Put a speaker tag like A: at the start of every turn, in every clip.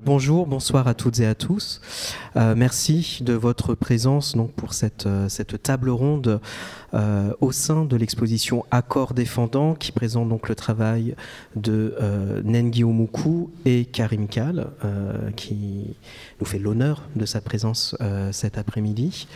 A: Bonjour, bonsoir à toutes et à tous. Merci de votre présence donc, pour cette table ronde au sein de l'exposition Accords défendants qui présente donc le travail de Nengi Omuku et Karim Kal qui nous fait l'honneur de sa présence cet après-midi.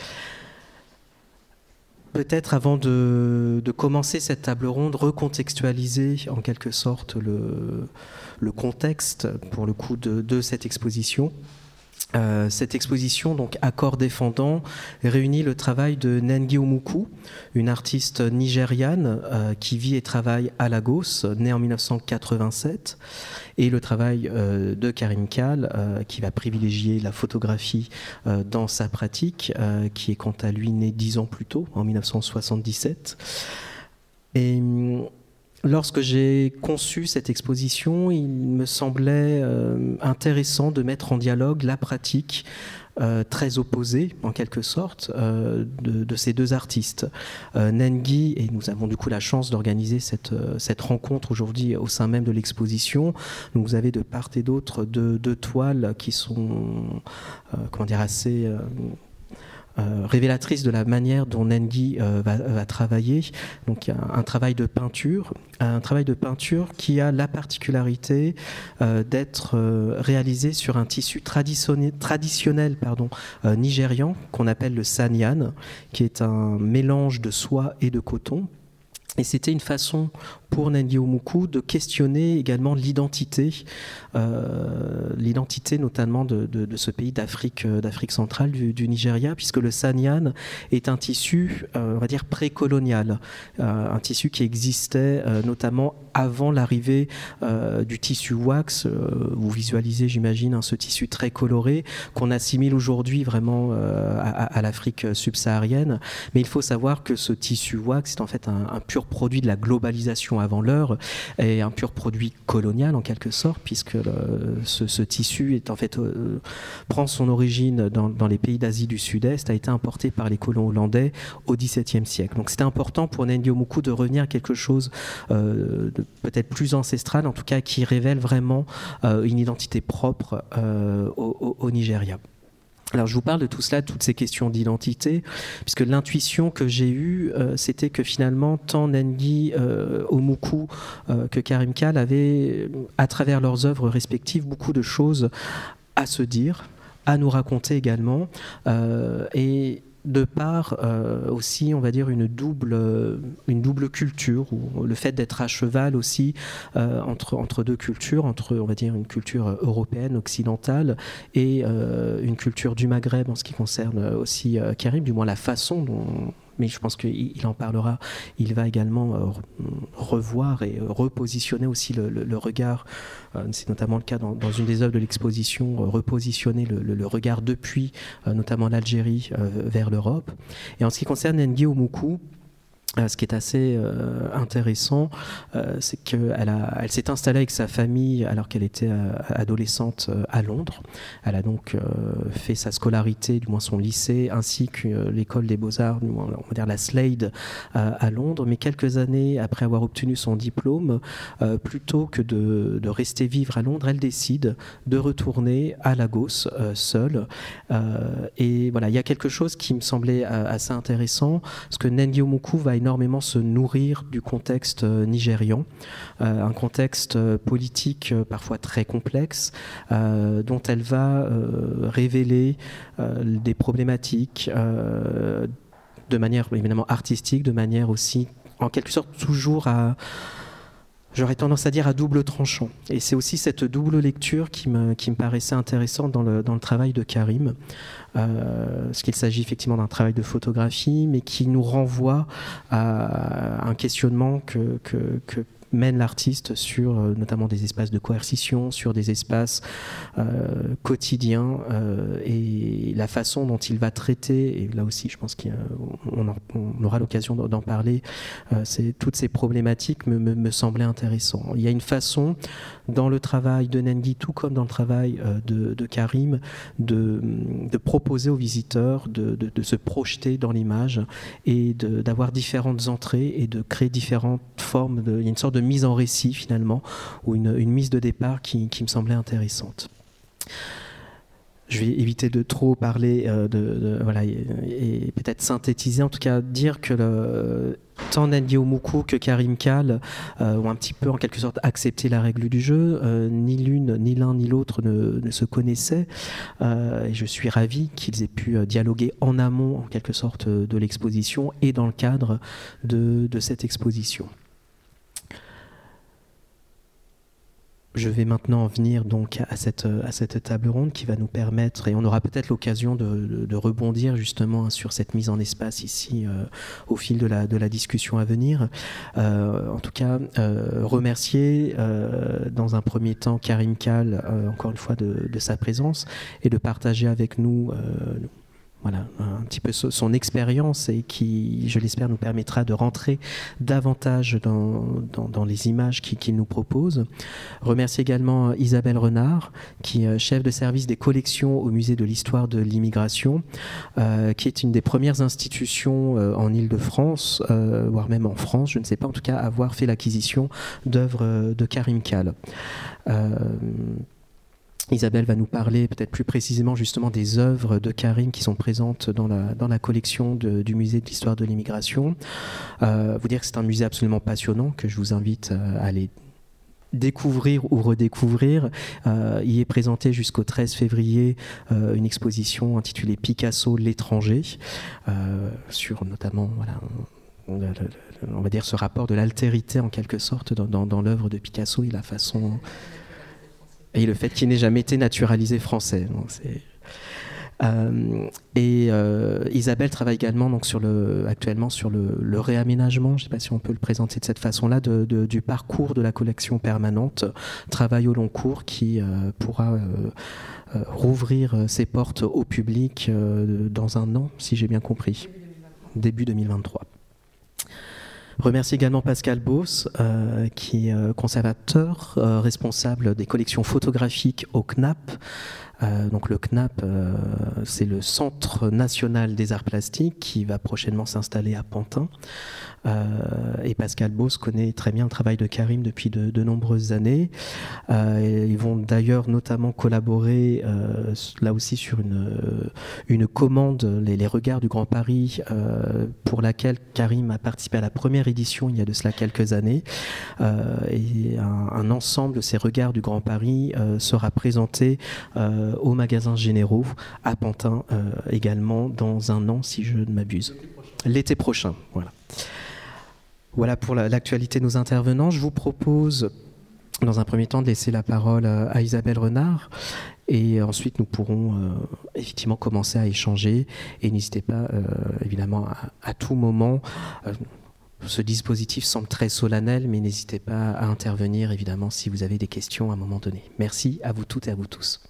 A: Peut-être avant de commencer cette table ronde, recontextualiser en quelque sorte le contexte pour le coup de cette exposition. Cette exposition, donc Accords défendants, réunit le travail de Nengi Omuku, une artiste nigériane qui vit et travaille à Lagos, née en 1987, et le travail de Karim Kal, qui va privilégier la photographie dans sa pratique, qui est quant à lui né 10 ans plus tôt, en 1977. Et lorsque j'ai conçu cette exposition, il me semblait intéressant de mettre en dialogue la pratique très opposée, en quelque sorte, de ces deux artistes. Nengi, et nous avons du coup la chance d'organiser cette rencontre aujourd'hui au sein même de l'exposition. Donc vous avez de part et d'autre deux toiles qui sont assez révélatrice de la manière dont Nengi va travailler. Donc il y a un travail de peinture qui a la particularité d'être réalisé sur un tissu traditionnel nigérian qu'on appelle le sanyan, qui est un mélange de soie et de coton. Et c'était une façon pour Nengi Omuku de questionner également l'identité notamment de ce pays d'Afrique centrale, du Nigeria, puisque le sanyan est un tissu, on va dire, précolonial, un tissu qui existait notamment avant l'arrivée du tissu wax. Vous visualisez, j'imagine, ce tissu très coloré qu'on assimile aujourd'hui vraiment à l'Afrique subsaharienne. Mais il faut savoir que ce tissu wax est en fait un pur produit de la globalisation avant l'heure et un pur produit colonial en quelque sorte, puisque ce tissu est en fait prend son origine dans les pays d'Asie du Sud-Est, a été importé par les colons hollandais au XVIIe siècle. Donc c'était important pour Nengi Omuku de revenir à quelque chose de peut-être plus ancestral, en tout cas qui révèle vraiment une identité propre au Nigeria. Alors je vous parle de tout cela, de toutes ces questions d'identité, puisque l'intuition que j'ai eue, c'était que finalement, tant Nengi Omuku que Karim Kal avaient, à travers leurs œuvres respectives, beaucoup de choses à se dire, à nous raconter également, et de part aussi, on va dire, une double culture, ou le fait d'être à cheval aussi entre deux cultures, on va dire, une culture européenne, occidentale, et une culture du Maghreb en ce qui concerne aussi Karim, du moins la façon dont... Mais je pense qu'il en parlera. Il va également revoir et repositionner aussi le regard. C'est notamment le cas dans une des œuvres de l'exposition, repositionner le regard depuis notamment l'Algérie vers l'Europe. Et en ce qui concerne Nengi Omuku, ce qui est assez intéressant, c'est qu'elle s'est installée avec sa famille alors qu'elle était adolescente à Londres. Elle a donc fait sa scolarité, du moins son lycée, ainsi que l'école des beaux-arts, du moins, on va dire la Slade, à Londres. Mais quelques années après avoir obtenu son diplôme, plutôt que de rester vivre à Londres, elle décide de retourner à Lagos seule. Et voilà, il y a quelque chose qui me semblait assez intéressant, parce que Nengi Omuku va énormément se nourrir du contexte nigérian, un contexte politique parfois très complexe, dont elle va révéler des problématiques de manière évidemment artistique, de manière aussi en quelque sorte toujours j'aurais tendance à dire à double tranchant. Et c'est aussi cette double lecture qui me paraissait intéressante dans le travail de Karim. Parce qu'il s'agit effectivement d'un travail de photographie, mais qui nous renvoie à un questionnement que mène l'artiste sur notamment des espaces de coercition, sur des espaces quotidiens, et la façon dont il va traiter, et là aussi je pense qu'on aura l'occasion d'en parler, toutes ces problématiques me semblaient intéressantes. Il y a une façon dans le travail de Nengi, tout comme dans le travail de Karim, de proposer aux visiteurs de se projeter dans l'image et d'avoir différentes entrées et de créer différentes formes. Il y a une sorte de mise en récit finalement, ou une mise de départ qui me semblait intéressante. Je vais éviter de trop parler, voilà, et peut-être synthétiser, en tout cas dire que tant Nandio Moukou que Karim Kal ont un petit peu, en quelque sorte, accepté la règle du jeu. Ni l'une, ni l'un, ni l'autre ne se connaissaient. Et je suis ravi qu'ils aient pu dialoguer en amont, en quelque sorte, de l'exposition et dans le cadre de cette exposition. Je vais maintenant en venir donc à cette table ronde qui va nous permettre, et on aura peut-être l'occasion de rebondir justement sur cette mise en espace ici au fil de la discussion à venir. En tout cas, remercier dans un premier temps Karim Kal, encore une fois, de sa présence et de partager avec nous voilà, un petit peu son expérience et qui, je l'espère, nous permettra de rentrer davantage dans les images qu'il nous propose. Remercier également Isabelle Renard, qui est chef de service des collections au Musée de l'Histoire de l'Immigration, qui est une des premières institutions en Île-de-France, voire même en France, je ne sais pas, en tout cas, à avoir fait l'acquisition d'œuvres de Karim Kal. Isabelle va nous parler peut-être plus précisément justement des œuvres de Karim qui sont présentes dans la collection du musée de l'Histoire de l'Immigration. Vous dire que c'est un musée absolument passionnant que je vous invite à aller découvrir ou redécouvrir. Il est présenté jusqu'au 13 février une exposition intitulée Picasso, l'étranger, sur notamment voilà, on va dire ce rapport de l'altérité en quelque sorte dans l'œuvre de Picasso et la façon... Et le fait qu'il n'ait jamais été naturalisé français. Donc Isabelle travaille également donc, actuellement sur le réaménagement, je ne sais pas si on peut le présenter de cette façon-là, du parcours de la collection permanente, travail au long cours qui pourra rouvrir ses portes au public dans un an, si j'ai bien compris, début 2023. Remercie également Pascal Beauce, qui est conservateur, responsable des collections photographiques au CNAP. Donc le CNAP, c'est le Centre national des arts plastiques qui va prochainement s'installer à Pantin. Et Pascal Beauce connaît très bien le travail de Karim depuis de nombreuses années. Ils vont d'ailleurs notamment collaborer là aussi sur une commande, les Regards du Grand Paris, pour laquelle Karim a participé à la première édition il y a de cela quelques années. Et un ensemble de ces Regards du Grand Paris sera présenté aux magasins généraux à Pantin également dans un an si je ne m'abuse. L'été prochain, voilà. Voilà pour l'actualité de nos intervenants. Je vous propose, dans un premier temps, de laisser la parole à Isabelle Renard. Et ensuite, nous pourrons effectivement commencer à échanger. Et n'hésitez pas, évidemment, à tout moment. Ce dispositif semble très solennel, mais n'hésitez pas à intervenir, évidemment, si vous avez des questions à un moment donné. Merci à vous toutes et à vous tous.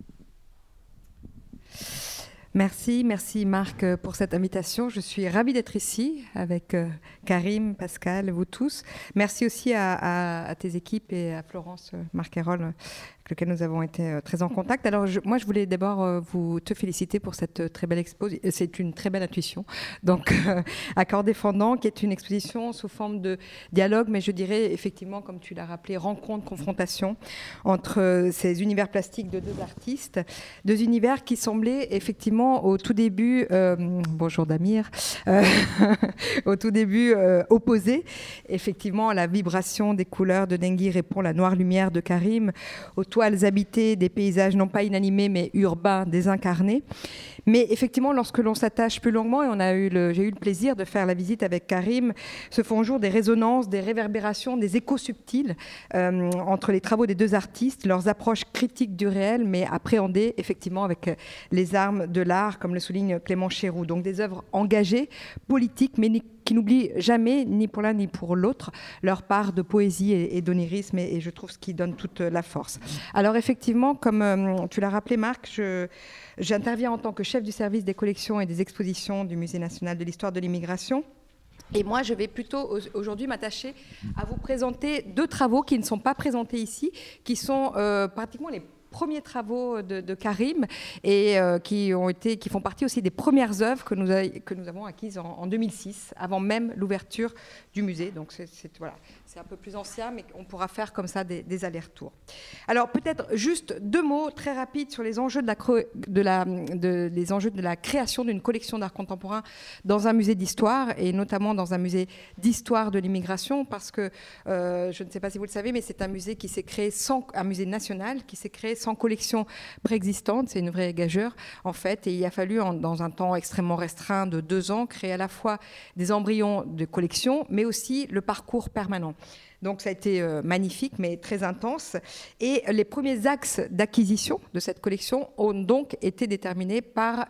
B: Merci Marc pour cette invitation. Je suis ravie d'être ici avec Karim, Pascal, vous tous. Merci aussi à tes équipes et à Florence Marquerolles, avec lequel nous avons été très en contact. Alors moi je voulais d'abord te féliciter pour cette très belle expo. C'est une très belle intuition. Donc Accord défendant, qui est une exposition sous forme de dialogue, mais je dirais effectivement, comme tu l'as rappelé, rencontre, confrontation entre ces univers plastiques de deux artistes, deux univers qui semblaient effectivement au tout début, bonjour Damir, au tout début opposés. Effectivement, la vibration des couleurs de Dengui répond à la noire lumière de Karim, aux toiles habitées des paysages non pas inanimés mais urbains, désincarnés. Mais effectivement, lorsque l'on s'attache plus longuement, et j'ai eu le plaisir de faire la visite avec Karim, se font jour des résonances, des réverbérations, des échos subtils entre les travaux des deux artistes, leurs approches critiques du réel, mais appréhendées effectivement avec les armes de l'art, comme le souligne Clément Chéroux. Donc des œuvres engagées, politiques, mais qui n'oublient jamais, ni pour l'un ni pour l'autre, leur part de poésie et d'onirisme, et je trouve ce qui donne toute la force. Alors effectivement, comme tu l'as rappelé Marc, j'interviens en tant que chef du service des collections et des expositions du Musée national de l'Histoire de l'Immigration. Et moi, je vais plutôt aujourd'hui m'attacher à vous présenter deux travaux qui ne sont pas présentés ici, qui sont pratiquement les premiers travaux de Karim et qui font partie aussi des premières œuvres que nous avons acquises en 2006, avant même l'ouverture du musée. Donc voilà, c'est un peu plus ancien, mais on pourra faire comme ça des allers-retours. Alors peut-être juste 2 mots très rapides sur les enjeux les enjeux de la création d'une collection d'art contemporain dans un musée d'histoire, et notamment dans un musée d'histoire de l'immigration, parce que je ne sais pas si vous le savez, mais c'est un musée qui s'est créé un musée national qui s'est créé sans collection préexistante. C'est une vraie gageure en fait, et il a fallu dans un temps extrêmement restreint de 2 ans créer à la fois des embryons de collection, mais aussi le parcours permanent. Donc ça a été magnifique, mais très intense. Et les premiers axes d'acquisition de cette collection ont donc été déterminés par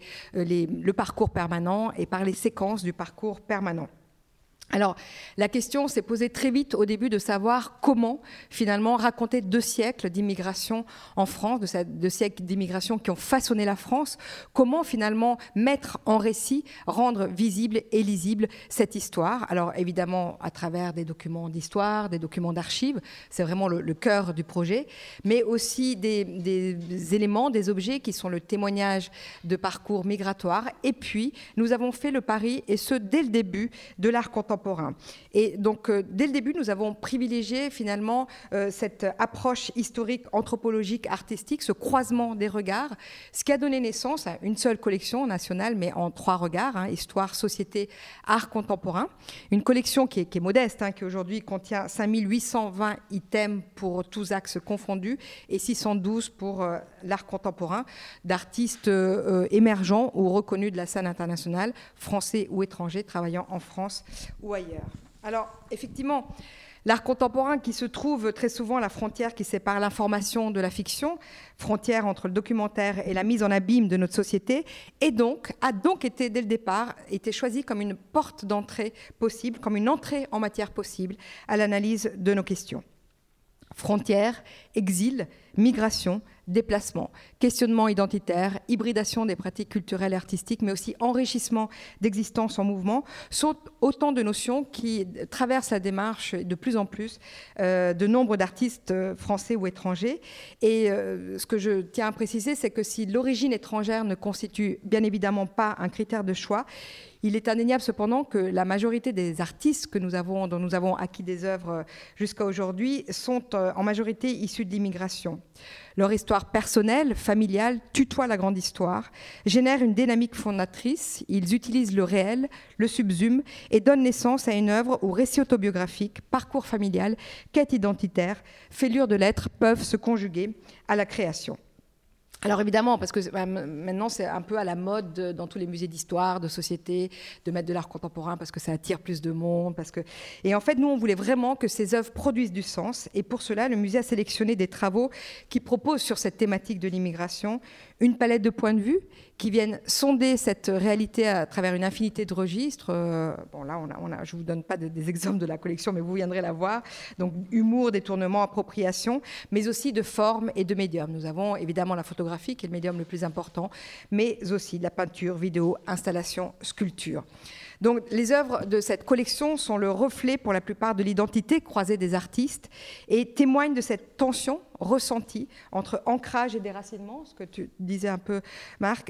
B: le parcours permanent et par les séquences du parcours permanent. Alors, la question s'est posée très vite au début de savoir comment, finalement, raconter 2 siècles d'immigration en France, 2 siècles d'immigration qui ont façonné la France, comment, finalement, mettre en récit, rendre visible et lisible cette histoire. Alors, évidemment, à travers des documents d'histoire, des documents d'archives, c'est vraiment le cœur du projet, mais aussi des éléments, des objets qui sont le témoignage de parcours migratoires. Et puis, nous avons fait le pari, et ce, dès le début, de l'art contemporain. Et donc, dès le début, nous avons privilégié finalement cette approche historique, anthropologique, artistique, ce croisement des regards, ce qui a donné naissance à une seule collection nationale, mais en 3 regards, histoire, société, art contemporain. Une collection qui est modeste, qui aujourd'hui contient 5820 items pour tous axes confondus et 612 pour l'art contemporain, d'artistes émergents ou reconnus de la scène internationale, français ou étrangers, travaillant en France ou ailleurs. Alors, effectivement, l'art contemporain qui se trouve très souvent à la frontière qui sépare l'information de la fiction, frontière entre le documentaire et la mise en abîme de notre société, a donc été, dès le départ, choisi comme une porte d'entrée possible, comme une entrée en matière possible à l'analyse de nos questions. Frontières, exil, migration, déplacement, questionnement identitaire, hybridation des pratiques culturelles et artistiques, mais aussi enrichissement d'existence en mouvement, sont autant de notions qui traversent la démarche de plus en plus de nombre d'artistes français ou étrangers. Et ce que je tiens à préciser, c'est que si l'origine étrangère ne constitue bien évidemment pas un critère de choix, il est indéniable cependant que la majorité des artistes dont nous avons acquis des œuvres jusqu'à aujourd'hui sont en majorité issus de l'immigration. Leur histoire personnelle, familiale, tutoie la grande histoire, génère une dynamique fondatrice. Ils utilisent le réel, le subsument et donnent naissance à une œuvre où récit autobiographique, parcours familial, quête identitaire, fêlure de l'être peuvent se conjuguer à la création. Alors évidemment, parce que maintenant c'est un peu à la mode dans tous les musées d'histoire, de société, de mettre de l'art contemporain parce que ça attire plus de monde. Et en fait, nous, on voulait vraiment que ces œuvres produisent du sens. Et pour cela, le musée a sélectionné des travaux qui proposent sur cette thématique de l'immigration une palette de points de vue qui viennent sonder cette réalité à travers une infinité de registres. Bon, là, je ne vous donne pas des exemples de la collection, mais vous viendrez la voir. Donc, humour, détournement, appropriation, mais aussi de forme et de médium. Nous avons évidemment la photographie, qui est le médium le plus important, mais aussi de la peinture, vidéo, installation, sculpture. Donc, les œuvres de cette collection sont le reflet, pour la plupart, de l'identité croisée des artistes et témoignent de cette tension ressentie entre ancrage et déracinement, ce que tu disais un peu, Marc,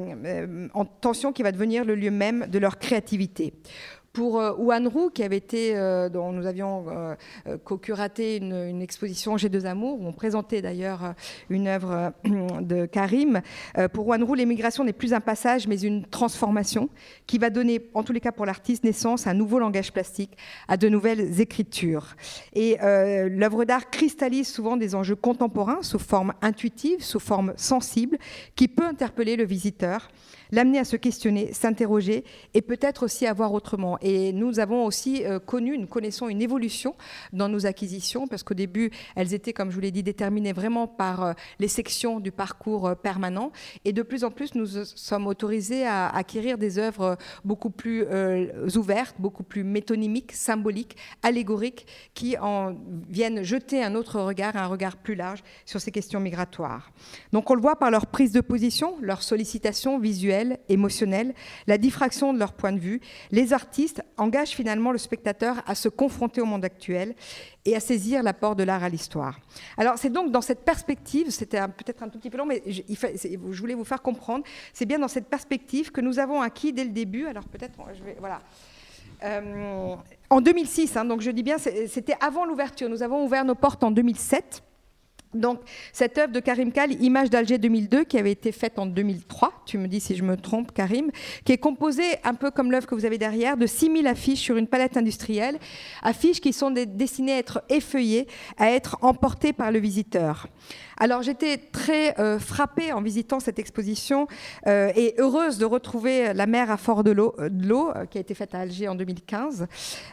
B: en tension qui va devenir le lieu même de leur créativité. Pour Ouanrou, dont nous avions co-curaté une exposition G2 Amour, où on présentait d'ailleurs une œuvre de Karim, pour Ouanrou, l'émigration n'est plus un passage, mais une transformation qui va donner, en tous les cas pour l'artiste, naissance à un nouveau langage plastique, à de nouvelles écritures. Et l'œuvre d'art cristallise souvent des enjeux contemporains sous forme intuitive, sous forme sensible, qui peut interpeller le visiteur, l'amener à se questionner, s'interroger et peut-être aussi à voir autrement. Et nous avons aussi connaissons une évolution dans nos acquisitions parce qu'au début, elles étaient, comme je vous l'ai dit, déterminées vraiment par les sections du parcours permanent. Et de plus en plus, nous sommes autorisés à acquérir des œuvres beaucoup plus ouvertes, beaucoup plus métonymiques, symboliques, allégoriques, qui viennent jeter un autre regard, un regard plus large sur ces questions migratoires. Donc on le voit par leur prise de position, leur sollicitation visuelle, émotionnelle, la diffraction de leur point de vue. Les artistes engagent finalement le spectateur à se confronter au monde actuel et à saisir l'apport de l'art à l'histoire. Alors c'est donc dans cette perspective, c'était peut-être un tout petit peu long, mais je voulais vous faire comprendre, c'est bien dans cette perspective que nous avons acquis dès le début, alors peut-être, voilà, En 2006, hein, donc je dis bien, c'était avant l'ouverture. Nous avons ouvert nos portes en 2007. Donc, cette œuvre de Karim Kall, Images d'Alger 2002, qui avait été faite en 2003, tu me dis si je me trompe, Karim, qui est composée, un peu comme l'œuvre que vous avez derrière, de 6000 affiches sur une palette industrielle, affiches qui sont destinées à être effeuillées, à être emportées par le visiteur. Alors, j'étais très frappée en visitant cette exposition et heureuse de retrouver la mer à Fort de l'eau, qui a été faite à Alger en 2015,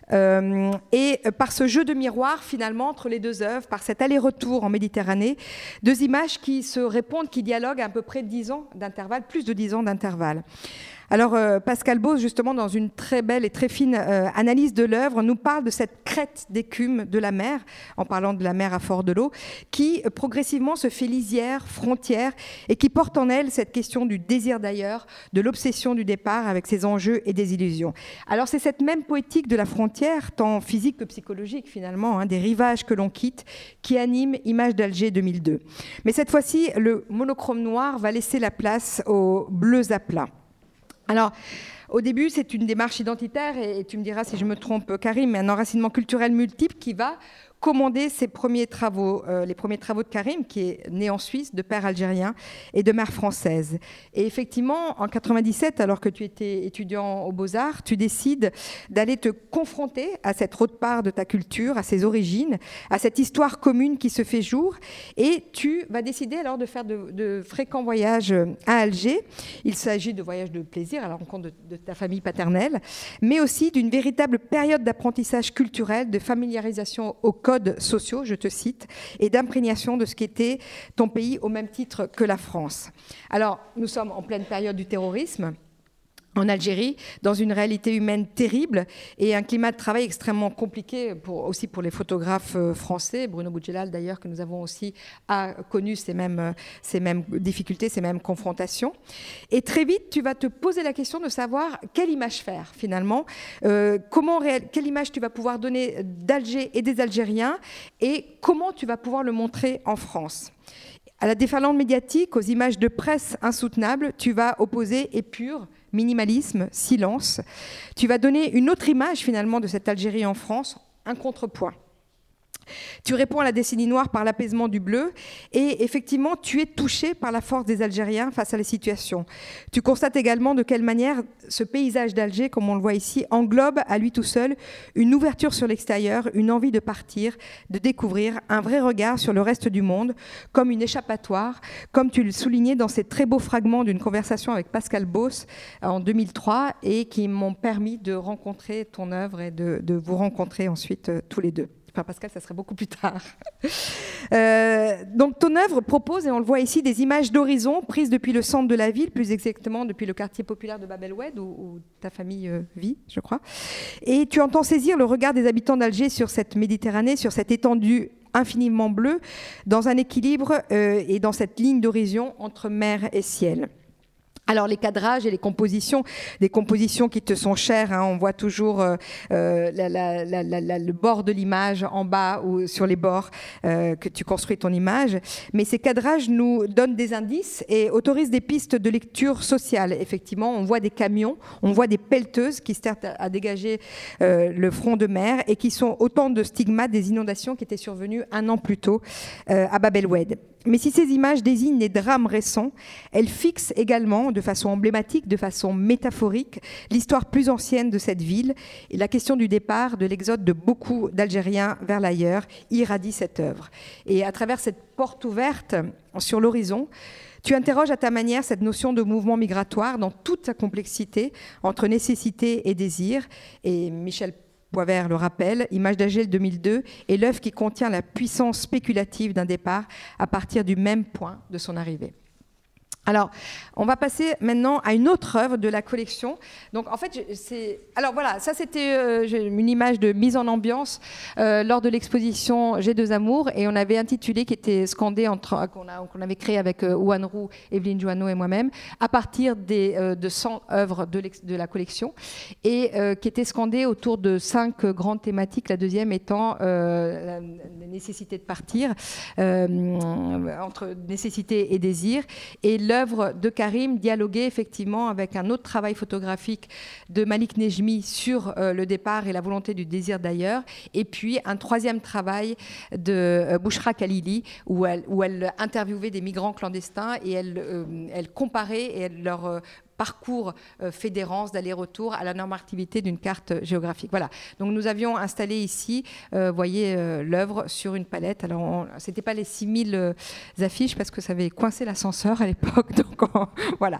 B: et par ce jeu de miroir, finalement, entre les deux œuvres, par cet aller-retour en Méditerranée, deux images qui se répondent, qui dialoguent à peu près 10 ans d'intervalle, plus de 10 ans d'intervalle. Alors, Pascal Bos, justement, dans une très belle et très fine analyse de l'œuvre, nous parle de cette crête d'écume de la mer, en parlant de la mer à Fort de l'eau, qui progressivement se fait lisière, frontière, et qui porte en elle cette question du désir d'ailleurs, de l'obsession du départ avec ses enjeux et des illusions. Alors, c'est cette même poétique de la frontière, tant physique que psychologique finalement, hein, des rivages que l'on quitte, qui anime Images d'Alger 2002. Mais cette fois-ci, le monochrome noir va laisser la place aux bleus à plat. Alors, au début, c'est une démarche identitaire, et tu me diras si je me trompe, Karim, mais un enracinement culturel multiple qui va commander ses premiers travaux, les premiers travaux de Karim, qui est né en Suisse, de père algérien et de mère française. Et effectivement, en 97, alors que tu étais étudiant aux Beaux-Arts, tu décides d'aller te confronter à cette autre part de ta culture, à ses origines, à cette histoire commune qui se fait jour, et tu vas décider alors de faire de fréquents voyages à Alger. Il s'agit de voyages de plaisir à la rencontre de ta famille paternelle, mais aussi d'une véritable période d'apprentissage culturel, de familiarisation au codes sociaux, je te cite, et d'imprégnation de ce qu'était ton pays au même titre que la France. Alors, nous sommes en pleine période du terrorisme en Algérie, dans une réalité humaine terrible et un climat de travail extrêmement compliqué aussi pour les photographes français, Bruno Boudjelal d'ailleurs, que nous avons aussi connu ces mêmes difficultés, ces mêmes confrontations. Et très vite, tu vas te poser la question de savoir quelle image faire finalement, quelle image tu vas pouvoir donner d'Alger et des Algériens et comment tu vas pouvoir le montrer en France. À la déferlante médiatique, aux images de presse insoutenables, tu vas opposer épure, minimalisme, silence. Tu vas donner une autre image finalement de cette Algérie en France, un contrepoids. Tu réponds à la décennie noire par l'apaisement du bleu et effectivement tu es touché par la force des Algériens face à la situation. Tu constates également de quelle manière ce paysage d'Alger, comme on le voit ici, englobe à lui tout seul une ouverture sur l'extérieur, une envie de partir, de découvrir un vrai regard sur le reste du monde, comme une échappatoire, comme tu le soulignais dans ces très beaux fragments d'une conversation avec Pascal Bos en 2003 et qui m'ont permis de rencontrer ton œuvre et de vous rencontrer ensuite tous les deux. Enfin, Pascal, ça serait beaucoup plus tard. Donc, ton œuvre propose, et on le voit ici, des images d'horizon prises depuis le centre de la ville, plus exactement depuis le quartier populaire de Bab el-Oued, où ta famille vit, je crois. Et tu entends saisir le regard des habitants d'Alger sur cette Méditerranée, sur cette étendue infiniment bleue, dans un équilibre et dans cette ligne d'horizon entre mer et ciel. Alors les cadrages et les compositions, des compositions qui te sont chères, hein, on voit toujours le bord de l'image en bas ou sur les bords que tu construis ton image, mais ces cadrages nous donnent des indices et autorisent des pistes de lecture sociale. Effectivement, on voit des camions, on voit des pelleteuses qui servent à dégager le front de mer et qui sont autant de stigmates des inondations qui étaient survenues 1 an plus tôt à Bab el-Oued. Mais si ces images désignent des drames récents, elles fixent également, de façon emblématique, de façon métaphorique, l'histoire plus ancienne de cette ville. Et la question du départ, de l'exode de beaucoup d'Algériens vers l'ailleurs, irradie cette œuvre. Et à travers cette porte ouverte sur l'horizon, tu interroges à ta manière cette notion de mouvement migratoire dans toute sa complexité, entre nécessité et désir. Et Michel Poivert le rappelle, Images d'Alger 2002 est l'œuvre qui contient la puissance spéculative d'un départ à partir du même point de son arrivée. Alors, on va passer maintenant à une autre œuvre de la collection. Donc, en fait, alors voilà, ça c'était une image de mise en ambiance lors de l'exposition J'ai deux amours, et on avait intitulé, qui était scandé qu'on avait créé avec Ouane Roux, Evelyne Joanneau et moi-même, à partir de 100 œuvres de la collection, et qui était scandé autour de 5 grandes thématiques. La deuxième étant la nécessité de partir, entre nécessité et désir, et l'œuvre de Karim dialoguait effectivement avec un autre travail photographique de Malik Nejmi sur le départ et la volonté du désir d'ailleurs, et puis un troisième travail de Bouchra Khalili où elle interviewait des migrants clandestins et elle comparait et leur parcours fait d'errance, d'aller-retour à la normativité d'une carte géographique. Voilà. Donc nous avions installé ici, voyez, l'œuvre sur une palette. Alors ce n'était pas les 6000 affiches parce que ça avait coincé l'ascenseur à l'époque. Donc voilà.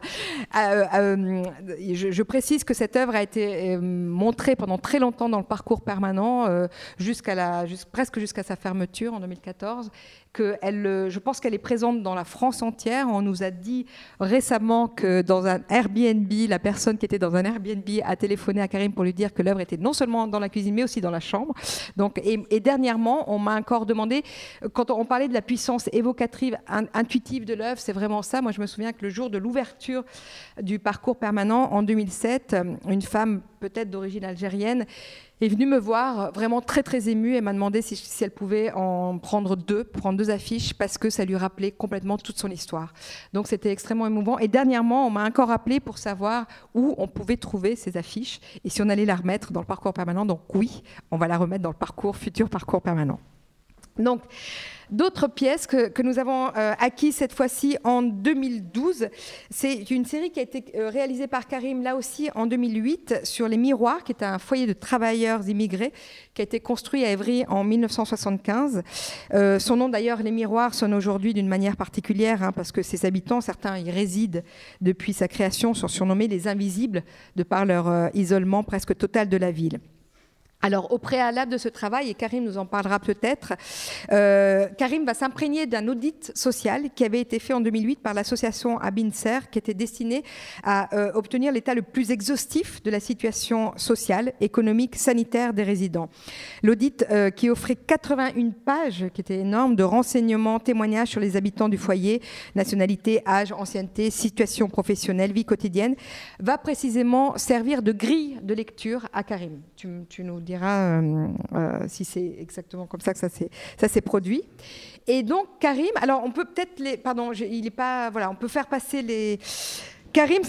B: Je précise que cette œuvre a été montrée pendant très longtemps dans le parcours permanent, presque jusqu'à sa fermeture en 2014. Je pense qu'elle est présente dans la France entière. On nous a dit récemment que dans un Airbnb, la personne qui était dans un Airbnb a téléphoné à Karim pour lui dire que l'œuvre était non seulement dans la cuisine, mais aussi dans la chambre. Donc, et dernièrement, on m'a encore demandé, quand on parlait de la puissance évocative, intuitive de l'œuvre, c'est vraiment ça. Moi, je me souviens que le jour de l'ouverture du parcours permanent, en 2007, une femme peut-être d'origine algérienne est venue me voir vraiment très très émue et m'a demandé si elle pouvait en prendre deux affiches parce que ça lui rappelait complètement toute son histoire. Donc c'était extrêmement émouvant. Et dernièrement, on m'a encore appelé pour savoir où on pouvait trouver ces affiches et si on allait la remettre dans le parcours permanent. Donc oui, on va la remettre dans le futur parcours permanent. Donc, d'autres pièces que nous avons acquises cette fois-ci en 2012. C'est une série qui a été réalisée par Karim, là aussi en 2008, sur les Miroirs, qui est un foyer de travailleurs immigrés qui a été construit à Évry en 1975. Son nom d'ailleurs, les Miroirs, sonne aujourd'hui d'une manière particulière, parce que ses habitants, certains y résident depuis sa création, sont surnommés les Invisibles, de par leur isolement presque total de la ville. Alors, au préalable de ce travail, et Karim nous en parlera peut-être, Karim va s'imprégner d'un audit social qui avait été fait en 2008 par l'association Abinser, qui était destinée à obtenir l'état le plus exhaustif de la situation sociale, économique, sanitaire des résidents. L'audit qui offrait 81 pages, qui était énorme, de renseignements, témoignages sur les habitants du foyer, nationalité, âge, ancienneté, situation professionnelle, vie quotidienne, va précisément servir de grille de lecture à Karim. Tu nous diras si c'est exactement comme ça que ça s'est produit. Et donc Karim, alors on peut peut-être on peut faire passer les. Karim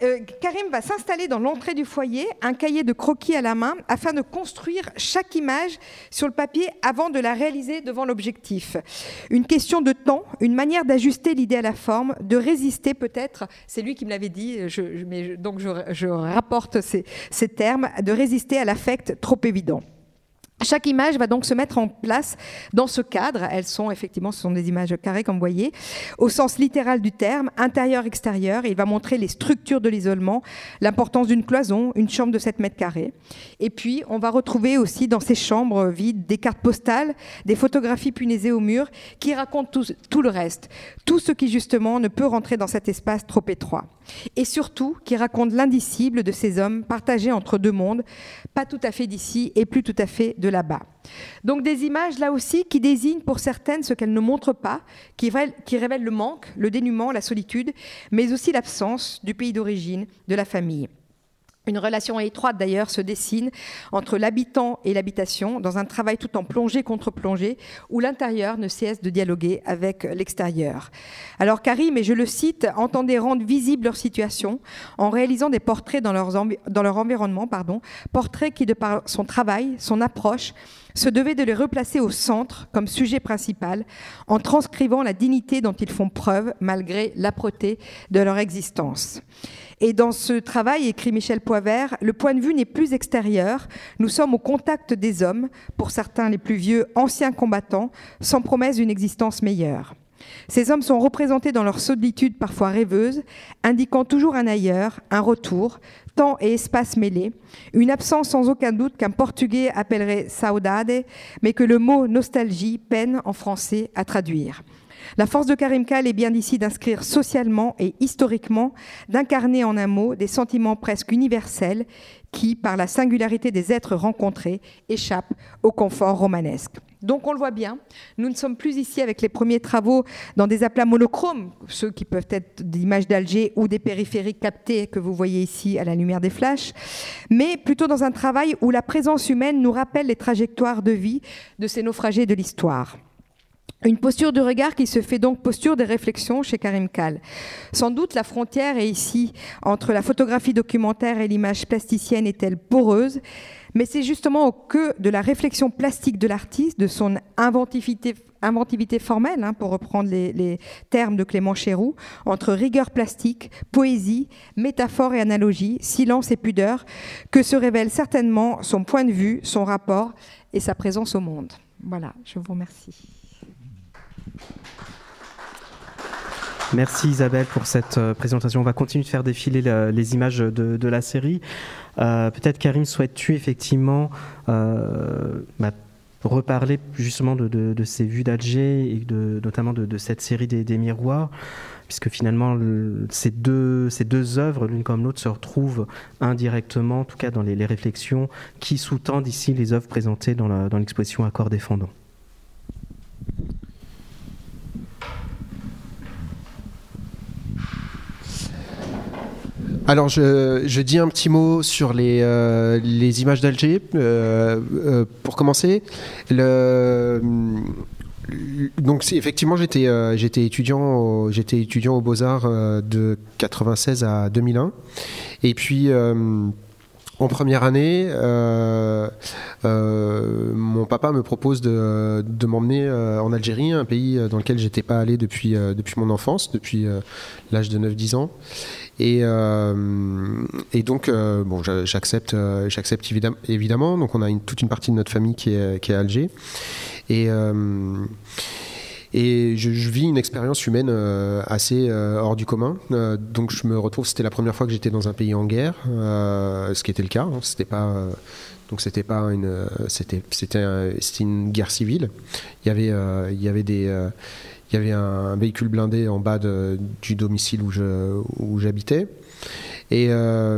B: va s'installer dans l'entrée du foyer, un cahier de croquis à la main, afin de construire chaque image sur le papier avant de la réaliser devant l'objectif. Une question de temps, une manière d'ajuster l'idée à la forme, de résister peut-être, c'est lui qui me l'avait dit, donc je rapporte ces termes, de résister à l'affect trop évident. Chaque image va donc se mettre en place dans ce cadre. Ce sont des images carrées, comme vous voyez, au sens littéral du terme, intérieur-extérieur. Il va montrer les structures de l'isolement, l'importance d'une cloison, une chambre de 7 mètres carrés. Et puis, on va retrouver aussi dans ces chambres vides des cartes postales, des photographies punaisées au mur, qui racontent tout le reste. Tout ce qui, justement, ne peut rentrer dans cet espace trop étroit. Et surtout, qui raconte l'indicible de ces hommes partagés entre deux mondes, pas tout à fait d'ici et plus tout à fait de là-bas. Donc des images là aussi qui désignent pour certaines ce qu'elles ne montrent pas, qui révèlent le manque, le dénuement, la solitude, mais aussi l'absence du pays d'origine, de la famille. Une relation étroite d'ailleurs se dessine entre l'habitant et l'habitation dans un travail tout en plongée contre plongée où l'intérieur ne cesse de dialoguer avec l'extérieur. Alors Karim, et je le cite, entendait rendre visible leur situation en réalisant des portraits dans leur environnement, portraits qui de par son travail, son approche, se devait de les replacer au centre comme sujet principal en transcrivant la dignité dont ils font preuve malgré l'âpreté de leur existence. Et dans ce travail, écrit Michel Poivert, le point de vue n'est plus extérieur. Nous sommes au contact des hommes, pour certains les plus vieux, anciens combattants, sans promesse d'une existence meilleure. Ces hommes sont représentés dans leur solitude parfois rêveuse, indiquant toujours un ailleurs, un retour, temps et espace mêlés, une absence sans aucun doute qu'un Portugais appellerait saudade, mais que le mot nostalgie peine en français à traduire. La force de Karim Kall est bien d'ici d'inscrire socialement et historiquement, d'incarner en un mot des sentiments presque universels qui, par la singularité des êtres rencontrés, échappent au confort romanesque. Donc on le voit bien, nous ne sommes plus ici avec les premiers travaux dans des aplats monochromes, ceux qui peuvent être d'images d'Alger ou des périphériques captés que vous voyez ici à la lumière des flashs, mais plutôt dans un travail où la présence humaine nous rappelle les trajectoires de vie de ces naufragés de l'histoire. Une posture du regard qui se fait donc posture des réflexions chez Karim Kall. Sans doute la frontière est ici entre la photographie documentaire et l'image plasticienne est-elle poreuse, mais c'est justement au cœur de la réflexion plastique de l'artiste, de son inventivité formelle, pour reprendre les termes de Clément Chéroux, entre rigueur plastique, poésie, métaphore et analogie, silence et pudeur, que se révèle certainement son point de vue, son rapport et sa présence au monde. Voilà, je vous remercie.
A: Merci Isabelle pour cette présentation. On va continuer de faire défiler les images de la série. Peut-être Karim, souhaites-tu effectivement reparler justement de ces vues d'Alger et notamment de cette série des miroirs, puisque finalement ces deux œuvres, l'une comme l'autre, se retrouvent indirectement, en tout cas dans les réflexions qui sous-tendent ici les œuvres présentées dans l'exposition Accords défendants.
C: Alors, je dis un petit mot sur les images d'Alger. Pour commencer, donc effectivement, j'étais étudiant aux Beaux-Arts de 96 à 2001. Et puis, en première année, mon papa me propose de m'emmener en Algérie, un pays dans lequel j'étais pas allé depuis mon enfance, depuis l'âge de 9-10 ans. Et donc, bon, j'accepte évidemment. Donc, on a toute une partie de notre famille qui est à Alger. Et je vis une expérience humaine assez hors du commun. Donc, je me retrouve, c'était la première fois que j'étais dans un pays en guerre, ce qui était le cas. Hein, c'était une guerre civile. Il y avait un véhicule blindé en bas du domicile où j'habitais. Et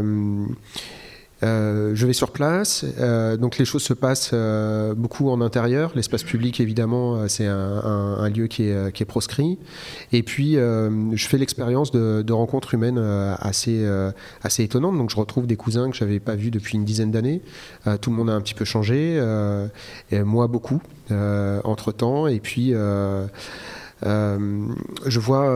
C: je vais sur place. Donc les choses se passent beaucoup en intérieur. L'espace public, évidemment, c'est un lieu qui est proscrit. Et puis, je fais l'expérience de rencontres humaines assez étonnantes. Donc je retrouve des cousins que je n'avais pas vus depuis une dizaine d'années. Tout le monde a un petit peu changé. Et moi, beaucoup, entre-temps. Et puis... je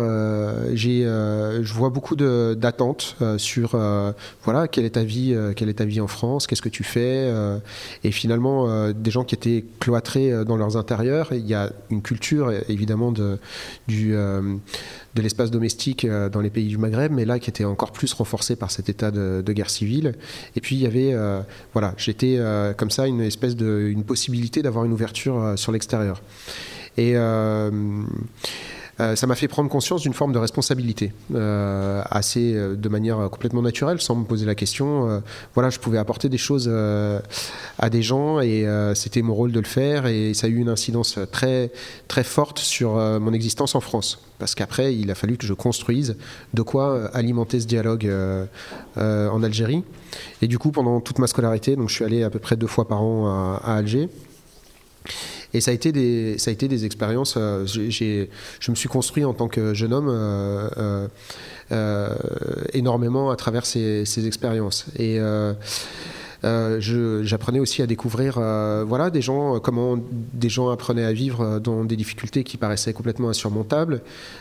C: vois beaucoup d'attentes sur voilà, quelle est ta vie en France, qu'est-ce que tu fais, et finalement des gens qui étaient cloîtrés dans leurs intérieurs. Il y a une culture évidemment de l'espace domestique dans les pays du Maghreb, mais là qui était encore plus renforcé par cet état de guerre civile. Et puis il y avait voilà, j'étais comme ça une espèce une possibilité d'avoir une ouverture sur l'extérieur. Et ça m'a fait prendre conscience d'une forme de responsabilité, de manière complètement naturelle, sans me poser la question. Voilà, je pouvais apporter des choses à des gens et c'était mon rôle de le faire. Et ça a eu une incidence très, très forte sur mon existence en France. Parce qu'après, il a fallu que je construise de quoi alimenter ce dialogue en Algérie. Et du coup, pendant toute ma scolarité, donc je suis allé à peu près 2 fois par an à Alger. Et ça a été des expériences. Je me suis construit en tant que jeune homme énormément à travers ces expériences. Et j'apprenais aussi à découvrir voilà, comment des gens apprenaient à vivre dans des difficultés qui paraissaient complètement insurmontables.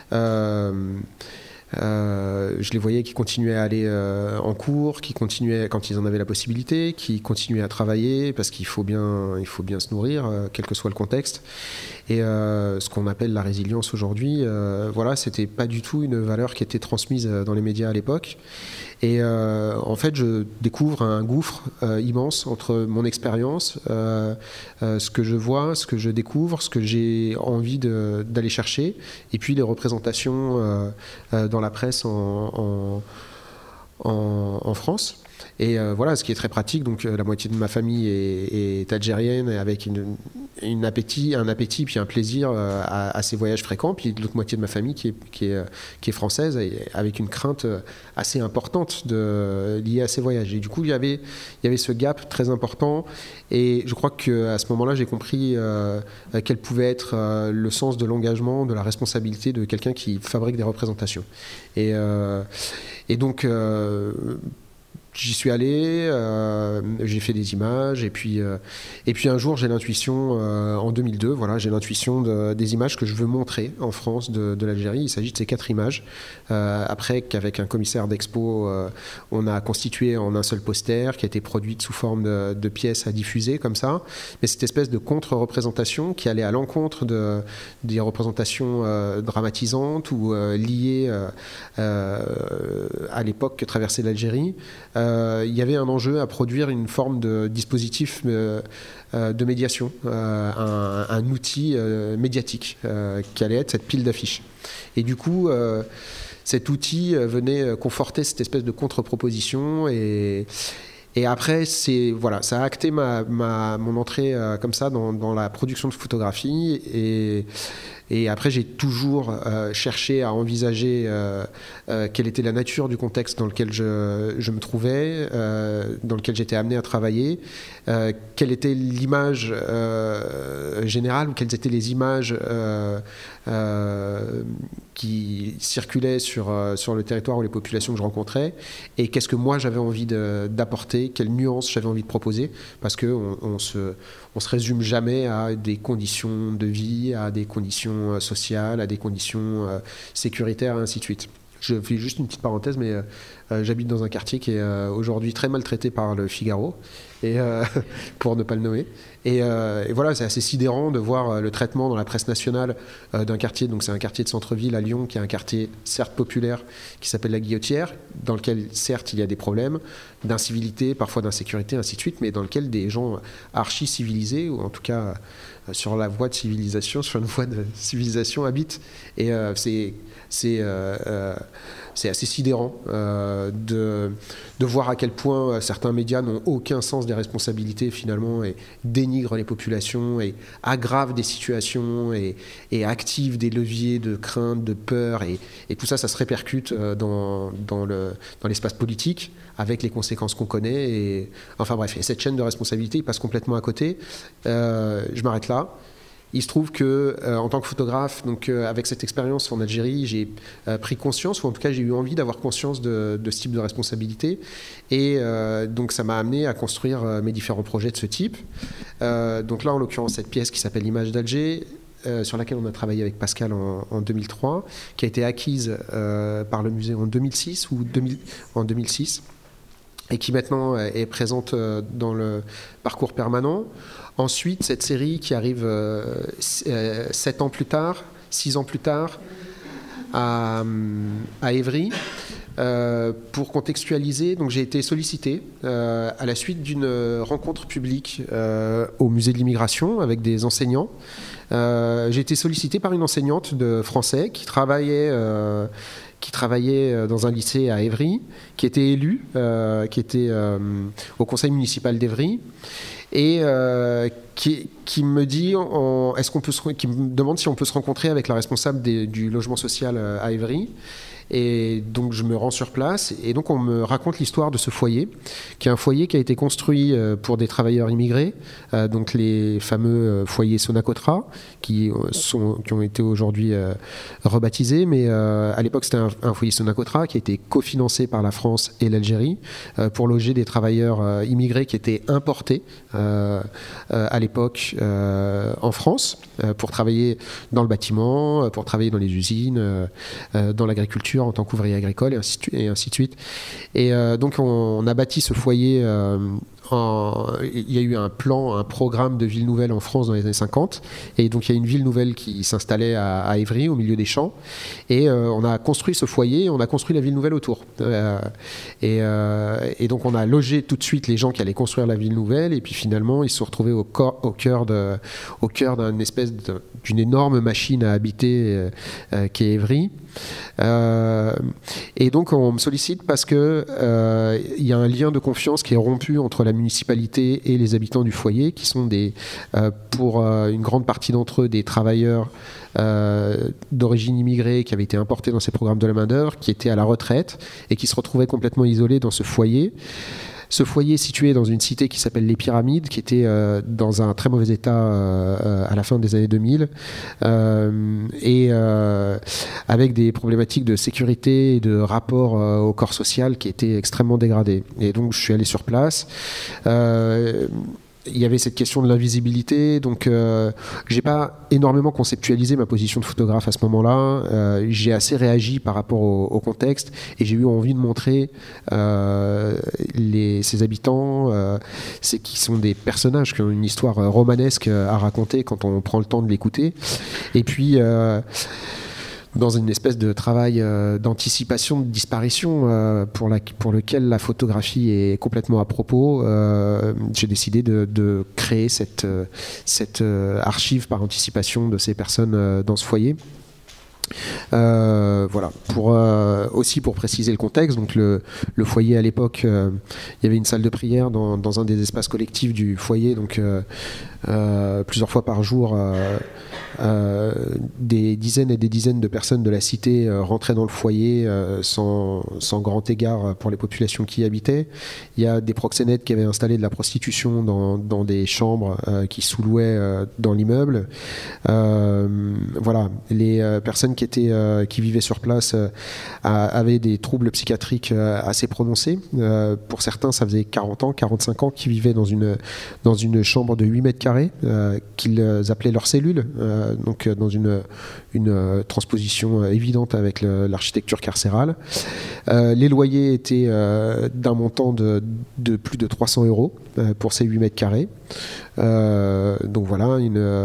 C: Je les voyais qui continuaient à aller en cours, qui continuaient quand ils en avaient la possibilité, qui continuaient à travailler parce qu'il faut bien se nourrir, quel que soit le contexte. Et ce qu'on appelle la résilience aujourd'hui, voilà, c'était pas du tout une valeur qui était transmise dans les médias à l'époque. Et en fait, je découvre un gouffre immense entre mon expérience, ce que je vois, ce que je découvre, ce que j'ai envie d'aller chercher, et puis les représentations dans la presse en France. Et voilà, ce qui est très pratique. Donc la moitié de ma famille est algérienne, avec un appétit puis un plaisir à ces voyages fréquents. Puis l'autre moitié de ma famille qui est française, et avec une crainte assez importante liée à ces voyages. Et du coup, il y avait ce gap très important. Et je crois qu'à ce moment-là, j'ai compris quel pouvait être le sens de l'engagement, de la responsabilité de quelqu'un qui fabrique des représentations. Et donc j'y suis allé, j'ai fait des images, et puis un jour j'ai l'intuition, en 2002, voilà, j'ai l'intuition des images que je veux montrer en France de l'Algérie. Il s'agit de ces 4 images. Après qu'avec un commissaire d'expo, on a constitué en un seul poster qui a été produite sous forme de pièces à diffuser comme ça. Mais cette espèce de contre-représentation qui allait à l'encontre des représentations dramatisantes ou liées à l'époque que traversait l'Algérie. Il y avait un enjeu à produire une forme de dispositif de médiation, un outil médiatique qui allait être cette pile d'affiches. Et du coup, cet outil venait conforter cette espèce de contre-proposition et après, ça a acté mon entrée comme ça dans la production de photographie. Et après, j'ai toujours cherché à envisager quelle était la nature du contexte dans lequel je me trouvais, dans lequel j'étais amené à travailler, quelle était l'image générale ou quelles étaient les images qui circulaient sur le territoire ou les populations que je rencontrais, et qu'est-ce que moi j'avais envie d'apporter, quelles nuances j'avais envie de proposer, parce qu'on se résume jamais à des conditions de vie, à des conditions sociales, à des conditions sécuritaires et ainsi de suite. Je fais juste une petite parenthèse, mais j'habite dans un quartier qui est aujourd'hui très maltraité par le Figaro, pour ne pas le nommer. Et voilà, c'est assez sidérant de voir le traitement dans la presse nationale d'un quartier. Donc c'est un quartier de centre-ville à Lyon, qui est un quartier certes populaire, qui s'appelle la Guillotière, dans lequel certes il y a des problèmes d'incivilité, parfois d'insécurité, ainsi de suite, mais dans lequel des gens archi-civilisés, ou en tout cas sur la voie de civilisation, sur une voie de civilisation habitent. Et c'est assez sidérant de voir à quel point certains médias n'ont aucun sens des responsabilités finalement, et dénigrent les populations et aggravent des situations et activent des leviers de crainte, de peur, et tout ça se répercute dans l'espace politique, avec les conséquences qu'on connaît. Et enfin bref, et cette chaîne de responsabilité, il passe complètement à côté. Je m'arrête là. Il se trouve que, en tant que photographe, donc avec cette expérience en Algérie, j'ai pris conscience, ou en tout cas j'ai eu envie d'avoir conscience de ce type de responsabilité, et donc ça m'a amené à construire mes différents projets de ce type. Donc là, en l'occurrence, cette pièce qui s'appelle l'image d'Alger, sur laquelle on a travaillé avec Pascal en 2003, qui a été acquise par le musée en 2006 en 2006, et qui maintenant est présente dans le parcours permanent. Ensuite, cette série qui arrive 6 ans plus tard à Évry, pour contextualiser, donc j'ai été sollicité à la suite d'une rencontre publique au musée de l'immigration avec des enseignants. J'ai été sollicité par une enseignante de français qui travaillait dans un lycée à Évry, qui était élue, qui était au conseil municipal d'Évry, et qui me dit, qui me demande si on peut se rencontrer avec la responsable du logement social à Évry. Et donc je me rends sur place, et donc on me raconte l'histoire de ce foyer, qui est un foyer qui a été construit pour des travailleurs immigrés, donc les fameux foyers Sonacotra, qui ont été aujourd'hui rebaptisés, mais à l'époque c'était un foyer Sonacotra qui a été cofinancé par la France et l'Algérie pour loger des travailleurs immigrés qui étaient importés à l'époque en France, pour travailler dans le bâtiment, pour travailler dans les usines, dans l'agriculture en tant qu'ouvrier agricole, et ainsi de suite. Et donc on a bâti ce foyer. Il y a eu un programme de ville nouvelle en France dans les années 50, et donc il y a une ville nouvelle qui s'installait à Évry, au milieu des champs, et on a construit ce foyer, on a construit la ville nouvelle autour, et donc on a logé tout de suite les gens qui allaient construire la ville nouvelle, et puis finalement ils se sont retrouvés au cœur d'une énorme machine à habiter qui est Évry. Et donc on me sollicite parce que il y a un lien de confiance qui est rompu entre la municipalité et les habitants du foyer, qui sont pour une grande partie d'entre eux des travailleurs d'origine immigrée qui avaient été importés dans ces programmes de la main-d'œuvre, qui étaient à la retraite et qui se retrouvaient complètement isolés dans ce foyer. Ce foyer situé dans une cité qui s'appelle Les Pyramides, qui était dans un très mauvais état à la fin des années 2000, et avec des problématiques de sécurité et de rapport au corps social qui étaient extrêmement dégradés. Et donc je suis allé sur place. Il y avait cette question de l'invisibilité, donc j'ai pas énormément conceptualisé ma position de photographe à ce moment-là. J'ai assez réagi par rapport au contexte et j'ai eu envie de montrer ces habitants, qui sont des personnages qui ont une histoire romanesque à raconter quand on prend le temps de l'écouter. Et puis dans une espèce de travail d'anticipation de disparition pour lequel la photographie est complètement à propos, j'ai décidé de créer cette archive par anticipation de ces personnes dans ce foyer. Voilà, aussi pour préciser le contexte, donc le foyer à l'époque, il y avait une salle de prière dans un des espaces collectifs du foyer, donc plusieurs fois par jour, des dizaines et des dizaines de personnes de la cité rentraient dans le foyer sans grand égard pour les populations qui y habitaient. Il y a des proxénètes qui avaient installé de la prostitution dans des chambres qui sous-louaient dans l'immeuble. Voilà, les personnes qui vivaient sur place avaient des troubles psychiatriques assez prononcés. Pour certains, ça faisait 40 ans, 45 ans qu'ils vivaient dans une chambre de 8 mètres carrés qu'ils appelaient leur cellule, donc dans une transposition évidente avec l'architecture carcérale. Les loyers étaient d'un montant de plus de 300 € pour ces 8 mètres carrés. Donc voilà,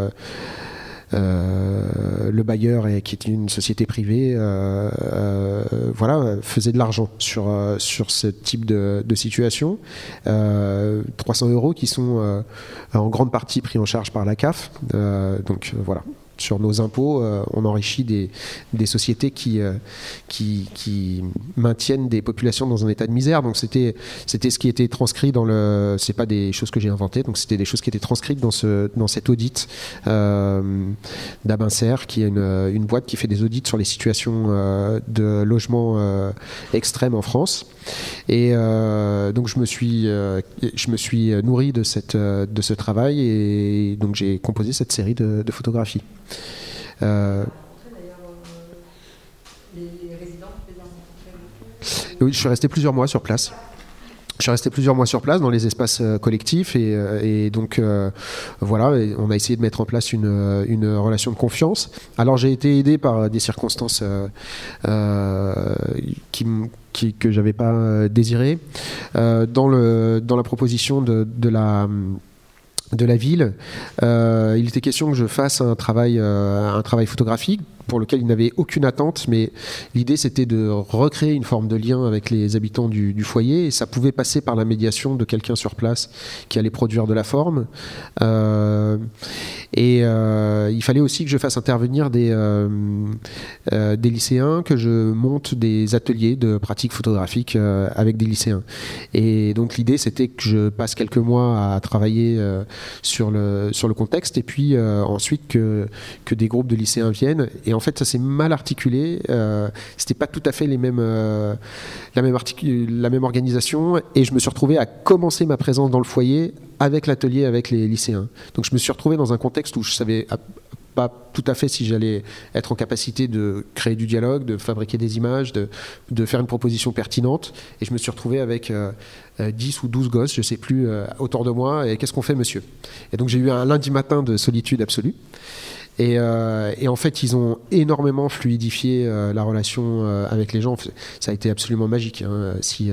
C: le bailleur, qui est une société privée, voilà, faisait de l'argent sur ce type de situation. 300 € qui sont en grande partie pris en charge par la CAF. Donc voilà. Sur nos impôts, on enrichit des sociétés qui maintiennent des populations dans un état de misère. Donc c'était ce qui était transcrit c'est pas des choses que j'ai inventées, donc c'était des choses qui étaient transcrites dans cet audit d'Abinser, qui est une boîte qui fait des audits sur les situations de logement extrêmes en France. Et donc je me suis nourri de ce travail, et donc j'ai composé cette série de photographies. Les résidents, oui, je suis resté plusieurs mois sur place. Dans les espaces collectifs, et donc voilà, on a essayé de mettre en place une relation de confiance. Alors j'ai été aidé par des circonstances que j'avais pas désirées. Dans la proposition de la ville, il était question que je fasse un travail photographique pour lequel il n'avait aucune attente, mais l'idée c'était de recréer une forme de lien avec les habitants du foyer, et ça pouvait passer par la médiation de quelqu'un sur place qui allait produire de la forme. Il fallait aussi que je fasse intervenir des lycéens, que je monte des ateliers de pratique photographique avec des lycéens. Et donc l'idée c'était que je passe quelques mois à travailler sur le contexte, et puis ensuite que des groupes de lycéens viennent. Et en fait, ça s'est mal articulé. C'était pas tout à fait la même organisation, et je me suis retrouvé à commencer ma présence dans le foyer avec l'atelier avec les lycéens. Donc je me suis retrouvé dans un contexte où je savais pas tout à fait si j'allais être en capacité de créer du dialogue, de fabriquer des images, de faire une proposition pertinente. Et je me suis retrouvé avec 10 ou 12 gosses, je sais plus, autour de moi. Et qu'est-ce qu'on fait, monsieur? Et donc j'ai eu un lundi matin de solitude absolue. Et en fait, ils ont énormément fluidifié la relation avec les gens. Ça a été absolument magique. Hein,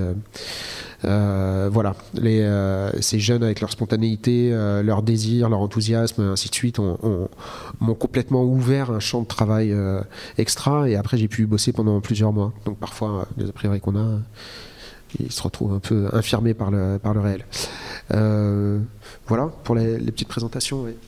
C: voilà, ces jeunes avec leur spontanéité, leur désir, leur enthousiasme, ainsi de suite, m'ont complètement ouvert un champ de travail extra. Et après, j'ai pu bosser pendant plusieurs mois. Donc parfois, les a priori qu'on a, ils se retrouvent un peu infirmés par le réel. Voilà pour les petites présentations. Oui.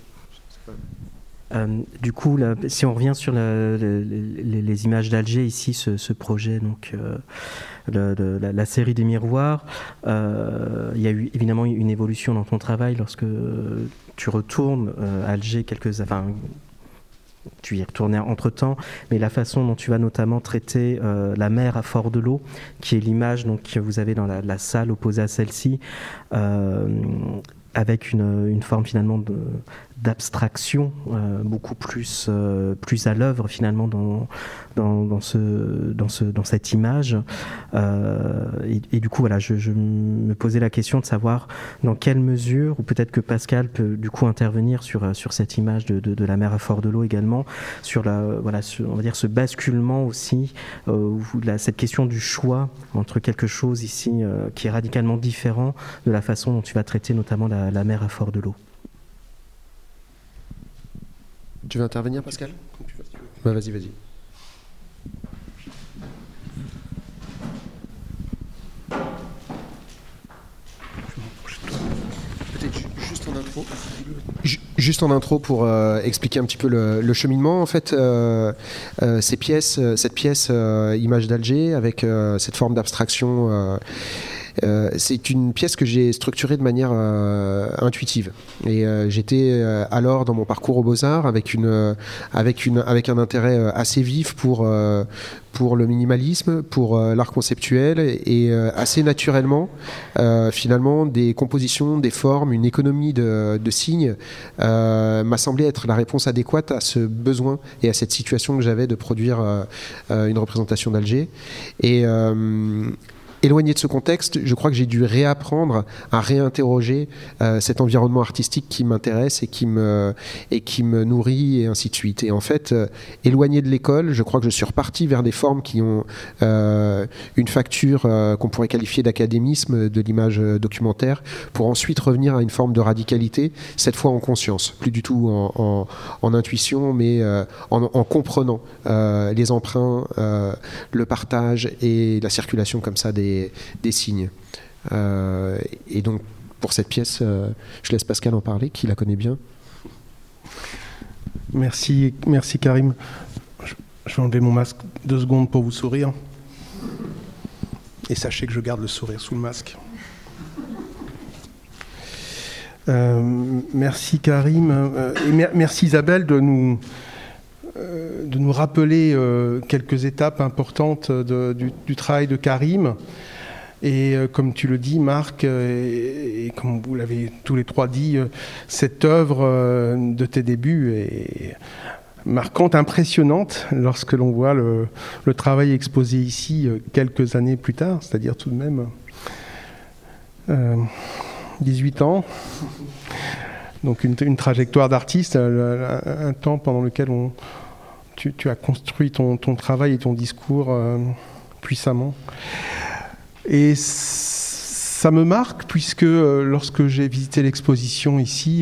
A: Du coup, là, si on revient sur les images d'Alger, ici, ce projet, donc la série des miroirs, il y a eu évidemment une évolution dans ton travail lorsque tu retournes à Alger tu y es retourné entre-temps, mais la façon dont tu vas notamment traiter la mer à fort de l'eau, qui est l'image donc, que vous avez dans la salle opposée à celle-ci, avec une forme finalement d'abstraction beaucoup plus à l'œuvre finalement dans cette image. Et du coup, voilà, je me posais la question de savoir dans quelle mesure, ou peut-être que Pascal peut du coup intervenir sur cette image de la mer à fort de l'eau également, sur on va dire ce basculement aussi, cette question du choix entre quelque chose ici qui est radicalement différent de la façon dont tu vas traiter notamment la mer à fort de l'eau.
C: Tu veux intervenir, Pascal ? Vas-y. Peut-être juste en intro pour expliquer un petit peu le cheminement. En fait, cette pièce Image d'Alger, avec cette forme d'abstraction, c'est une pièce que j'ai structurée de manière intuitive. Et j'étais alors dans mon parcours aux Beaux-Arts avec un intérêt assez vif pour le minimalisme, pour l'art conceptuel, et assez naturellement, finalement, des compositions, des formes, une économie de signes m'a semblé être la réponse adéquate à ce besoin et à cette situation que j'avais de produire une représentation d'Alger. Et éloigné de ce contexte, je crois que j'ai dû réapprendre à réinterroger cet environnement artistique qui m'intéresse et qui me nourrit, et ainsi de suite. Et en fait, éloigné de l'école, je crois que je suis reparti vers des formes qui ont une facture qu'on pourrait qualifier d'académisme de l'image documentaire, pour ensuite revenir à une forme de radicalité, cette fois en conscience, plus du tout en intuition, mais en comprenant les emprunts, le partage et la circulation comme ça des signes. Et donc, pour cette pièce, je laisse Pascal en parler, qui la connaît bien.
D: Merci Karim. Je vais enlever mon masque 2 secondes pour vous sourire. Et sachez que je garde le sourire sous le masque. Merci Karim. Et merci Isabelle de nous rappeler quelques étapes importantes du travail de Karim. Et comme tu le dis, Marc, et comme vous l'avez tous les trois dit, cette œuvre de tes débuts est marquante, impressionnante, lorsque l'on voit le travail exposé ici quelques années plus tard, c'est-à-dire tout de même 18 ans. Donc une trajectoire d'artiste, un temps pendant lequel tu as construit ton travail et ton discours puissamment. Et ça me marque, puisque lorsque j'ai visité l'exposition ici,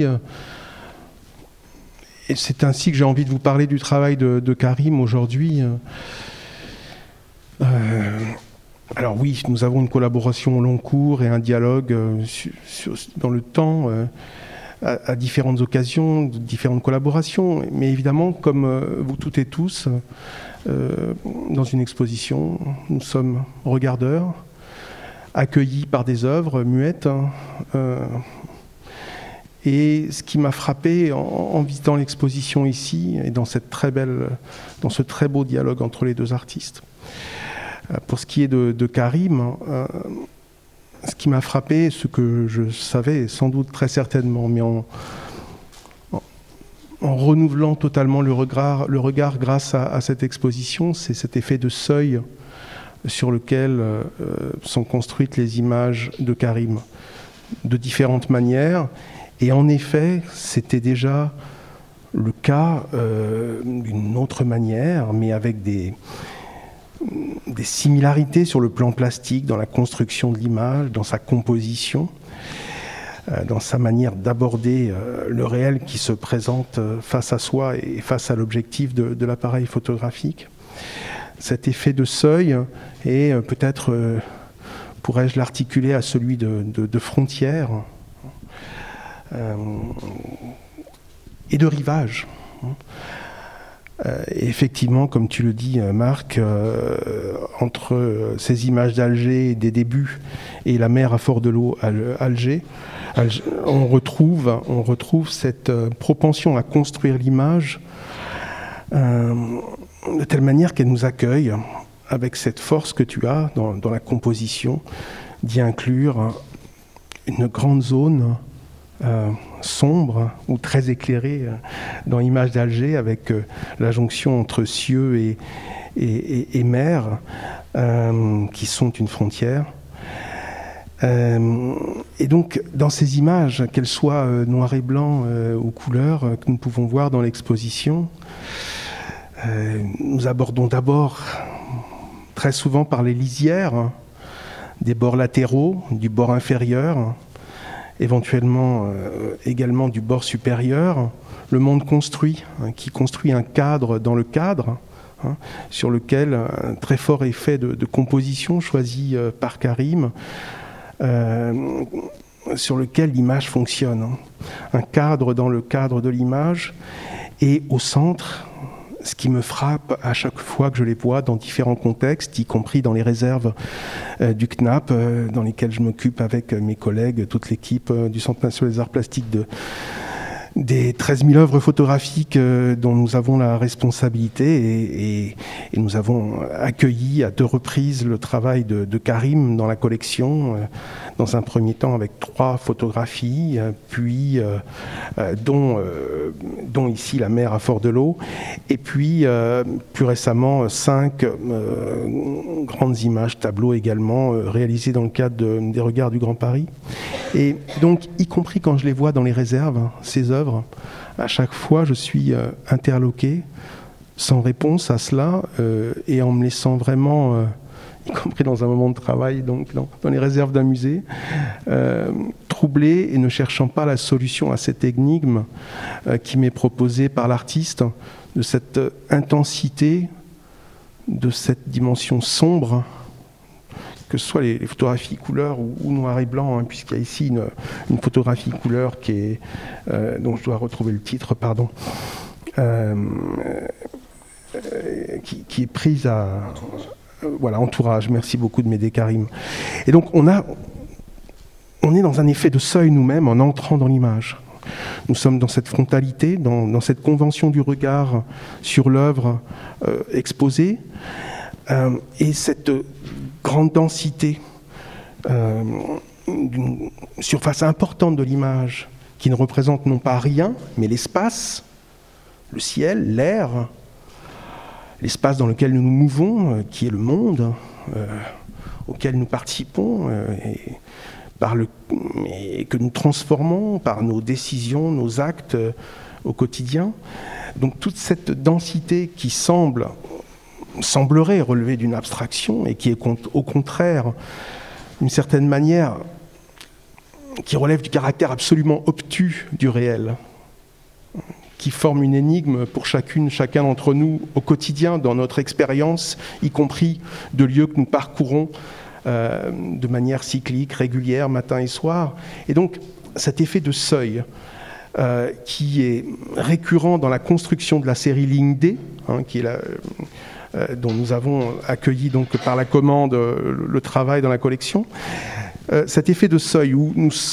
D: et c'est ainsi que j'ai envie de vous parler du travail de Karim aujourd'hui. Alors oui, nous avons une collaboration au long cours et un dialogue dans le temps, à différentes occasions, différentes collaborations, mais évidemment, comme vous toutes et tous, dans une exposition, nous sommes regardeurs, accueillis par des œuvres muettes. Et ce qui m'a frappé en visitant l'exposition ici, et dans ce très beau dialogue entre les deux artistes, pour ce qui est de Karim, ce qui m'a frappé, ce que je savais sans doute très certainement, mais en renouvelant totalement le regard grâce à cette exposition, c'est cet effet de seuil sur lequel sont construites les images de Karim, de différentes manières. Et en effet, c'était déjà le cas d'une autre manière, mais avec des similarités sur le plan plastique, dans la construction de l'image, dans sa composition, dans sa manière d'aborder le réel qui se présente face à soi et face à l'objectif de l'appareil photographique. Cet effet de seuil, et peut-être pourrais-je l'articuler à celui de frontière et de rivage. Et effectivement, comme tu le dis, Marc, entre ces images d'Alger des débuts et la mer à fort de l'eau Alger, on retrouve cette propension à construire l'image de telle manière qu'elle nous accueille avec cette force que tu as dans la composition d'y inclure une grande zone sombre ou très éclairée dans l'image d'Alger, avec la jonction entre cieux et mer, qui sont une frontière. Et donc, dans ces images, qu'elles soient noir et blanc ou couleur, que nous pouvons voir dans l'exposition, nous abordons d'abord, très souvent par les lisières, des bords latéraux, du bord inférieur, éventuellement également du bord supérieur, le monde construit, qui construit un cadre dans le cadre, sur lequel un très fort effet de composition choisi par Karim, sur lequel l'image fonctionne. Un cadre dans le cadre de l'image, et au centre, ce qui me frappe à chaque fois que je les vois dans différents contextes, y compris dans les réserves du CNAP, dans lesquelles je m'occupe avec mes collègues, toute l'équipe du Centre national des arts plastiques, des 13 000 œuvres photographiques dont nous avons la responsabilité, et nous avons accueilli à 2 reprises le travail de Karim dans la collection, dans un premier temps avec 3 photographies, puis dont ici la mer à Fort-de-l'Eau, et puis plus récemment 5 grandes images, tableaux également, réalisés dans le cadre des Regards du Grand Paris. Et donc, y compris quand je les vois dans les réserves, ces œuvres, à chaque fois je suis interloqué, sans réponse à cela, et en me laissant vraiment, y compris dans un moment de travail, donc dans les réserves d'un musée, troublé et ne cherchant pas la solution à cette énigme qui m'est proposée par l'artiste, de cette intensité, de cette dimension sombre, que ce soit les photographies couleur ou noir et blanc, puisqu'il y a ici une photographie couleur qui est, dont je dois retrouver le titre, pardon, qui est prise à... Voilà, Entourage, merci beaucoup de m'aider, Karim. Et donc on est dans un effet de seuil nous-mêmes en entrant dans l'image. Nous sommes dans cette frontalité, dans cette convention du regard sur l'œuvre exposée, et cette grande densité d'une surface importante de l'image qui ne représente non pas rien, mais l'espace, le ciel, l'air, l'espace dans lequel nous nous mouvons, qui est le monde auquel nous participons et que nous transformons par nos décisions, nos actes au quotidien. Donc toute cette densité qui semblerait relever d'une abstraction et qui est au contraire, d'une certaine manière, qui relève du caractère absolument obtus du réel, qui forme une énigme pour chacun d'entre nous au quotidien, dans notre expérience, y compris de lieux que nous parcourons de manière cyclique, régulière, matin et soir. Et donc cet effet de seuil qui est récurrent dans la construction de la série Ligne D, qui est dont nous avons accueilli donc par la commande le travail dans la collection. Cet effet de seuil où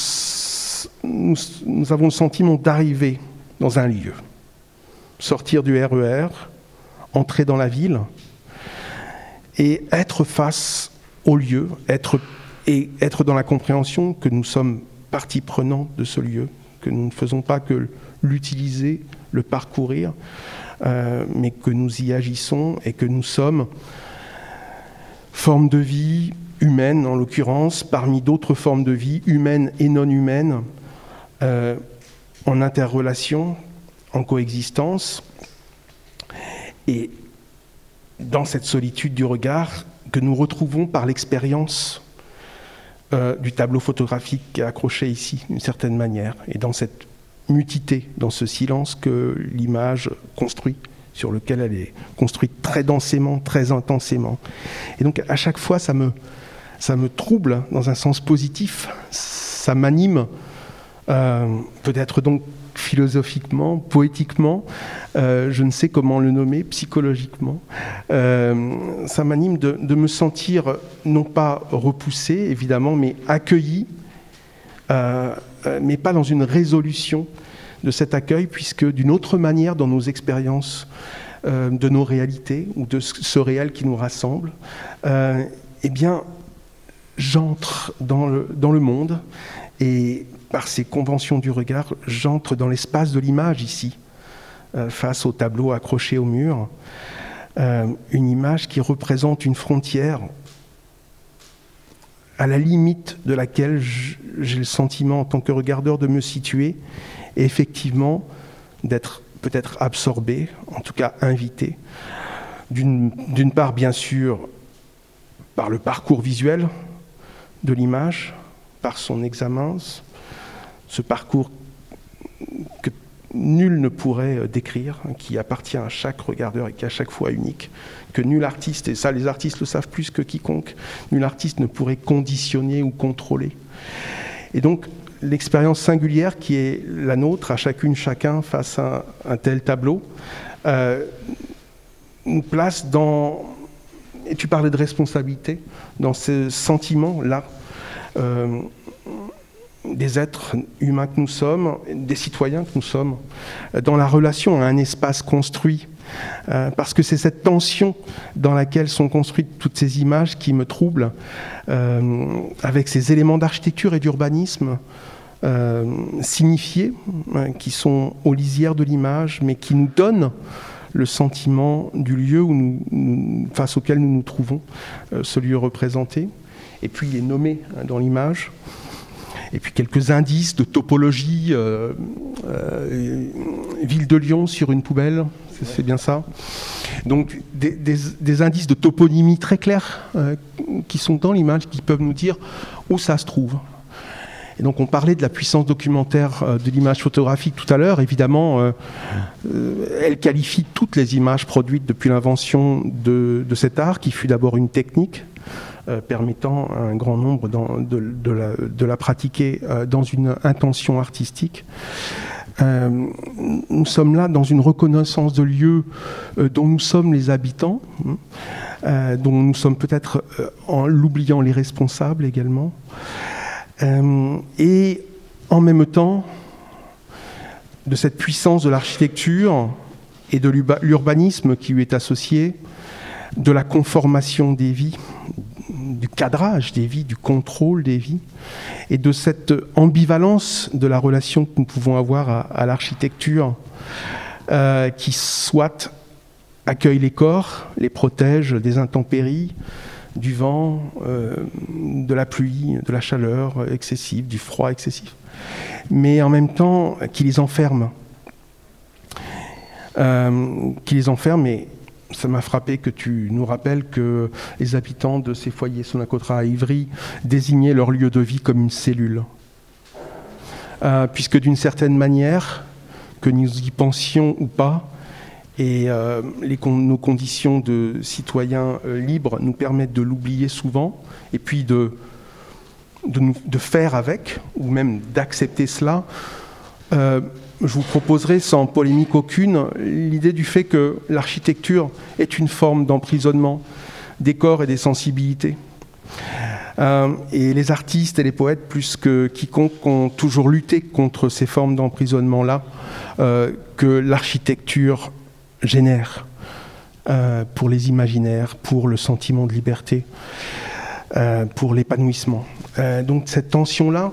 D: nous avons le sentiment d'arriver dans un lieu, sortir du RER, entrer dans la ville et être face au lieu, être dans la compréhension que nous sommes partie prenante de ce lieu, que nous ne faisons pas que l'utiliser, le parcourir, mais que nous y agissons et que nous sommes forme de vie humaine, en l'occurrence, parmi d'autres formes de vie, humaines et non humaines, en interrelation, en coexistence, et dans cette solitude du regard que nous retrouvons par l'expérience du tableau photographique accroché ici, d'une certaine manière, et dans cette mutité, dans ce silence que l'image construit, sur lequel elle est construite très densément, très intensément. Et donc à chaque fois, ça me trouble dans un sens positif, ça m'anime, peut-être donc philosophiquement, poétiquement, je ne sais comment le nommer, psychologiquement. Ça m'anime de me sentir non pas repoussé, évidemment, mais accueilli, mais pas dans une résolution de cet accueil, puisque d'une autre manière, dans nos expériences de nos réalités ou de ce réel qui nous rassemble, eh bien, j'entre dans le monde et par ces conventions du regard, j'entre dans l'espace de l'image ici, face au tableau accroché au mur. Une image qui représente une frontière à la limite de laquelle j'ai le sentiment en tant que regardeur de me situer et effectivement d'être peut-être absorbé, en tout cas invité, d'une part bien sûr par le parcours visuel de l'image, par son examen, ce parcours que nul ne pourrait décrire, qui appartient à chaque regardeur et qui est à chaque fois unique, que nul artiste, et ça les artistes le savent plus que quiconque, nul artiste ne pourrait conditionner ou contrôler. Et donc l'expérience singulière qui est la nôtre, à chacune, chacun, face à un tel tableau, nous place dans, et tu parlais de responsabilité, dans ce sentiment-là, des êtres humains que nous sommes, des citoyens que nous sommes, dans la relation à un espace construit. Parce que c'est cette tension dans laquelle sont construites toutes ces images qui me troublent, avec ces éléments d'architecture et d'urbanisme signifiés, qui sont aux lisières de l'image, mais qui nous donnent le sentiment du lieu face auquel nous nous trouvons, ce lieu représenté. Et puis il est nommé dans l'image. Et puis quelques indices de topologie, ville de Lyon sur une poubelle, c'est bien ça. Donc des indices de toponymie très clairs qui sont dans l'image, qui peuvent nous dire où ça se trouve. Et donc on parlait de la puissance documentaire de l'image photographique tout à l'heure. Évidemment, elle qualifie toutes les images produites depuis l'invention de cet art, qui fut d'abord une technique, permettant à un grand nombre de la pratiquer dans une intention artistique. Nous sommes là dans une reconnaissance de lieux dont nous sommes les habitants, dont nous sommes peut-être, en l'oubliant, les responsables également. Et en même temps, de cette puissance de l'architecture et de l'urbanisme qui lui est associé, de la conformation des vies, du cadrage des vies, du contrôle des vies, et de cette ambivalence de la relation que nous pouvons avoir à l'architecture, qui soit accueille les corps, les protège des intempéries, du vent, de la pluie, de la chaleur excessive, du froid excessif, mais en même temps qui les enferme. Et ça m'a frappé que tu nous rappelles que les habitants de ces foyers Sonacotra à Ivry désignaient leur lieu de vie comme une cellule. Puisque d'une certaine manière, que nous y pensions ou pas, et nos conditions de citoyens libres nous permettent de l'oublier souvent, et puis de faire avec, ou même d'accepter cela. Je vous proposerai, sans polémique aucune, l'idée du fait que l'architecture est une forme d'emprisonnement des corps et des sensibilités. Et les artistes et les poètes, plus que quiconque, ont toujours lutté contre ces formes d'emprisonnement-là que l'architecture génère pour les imaginaires, pour le sentiment de liberté, pour l'épanouissement. Donc cette tension-là,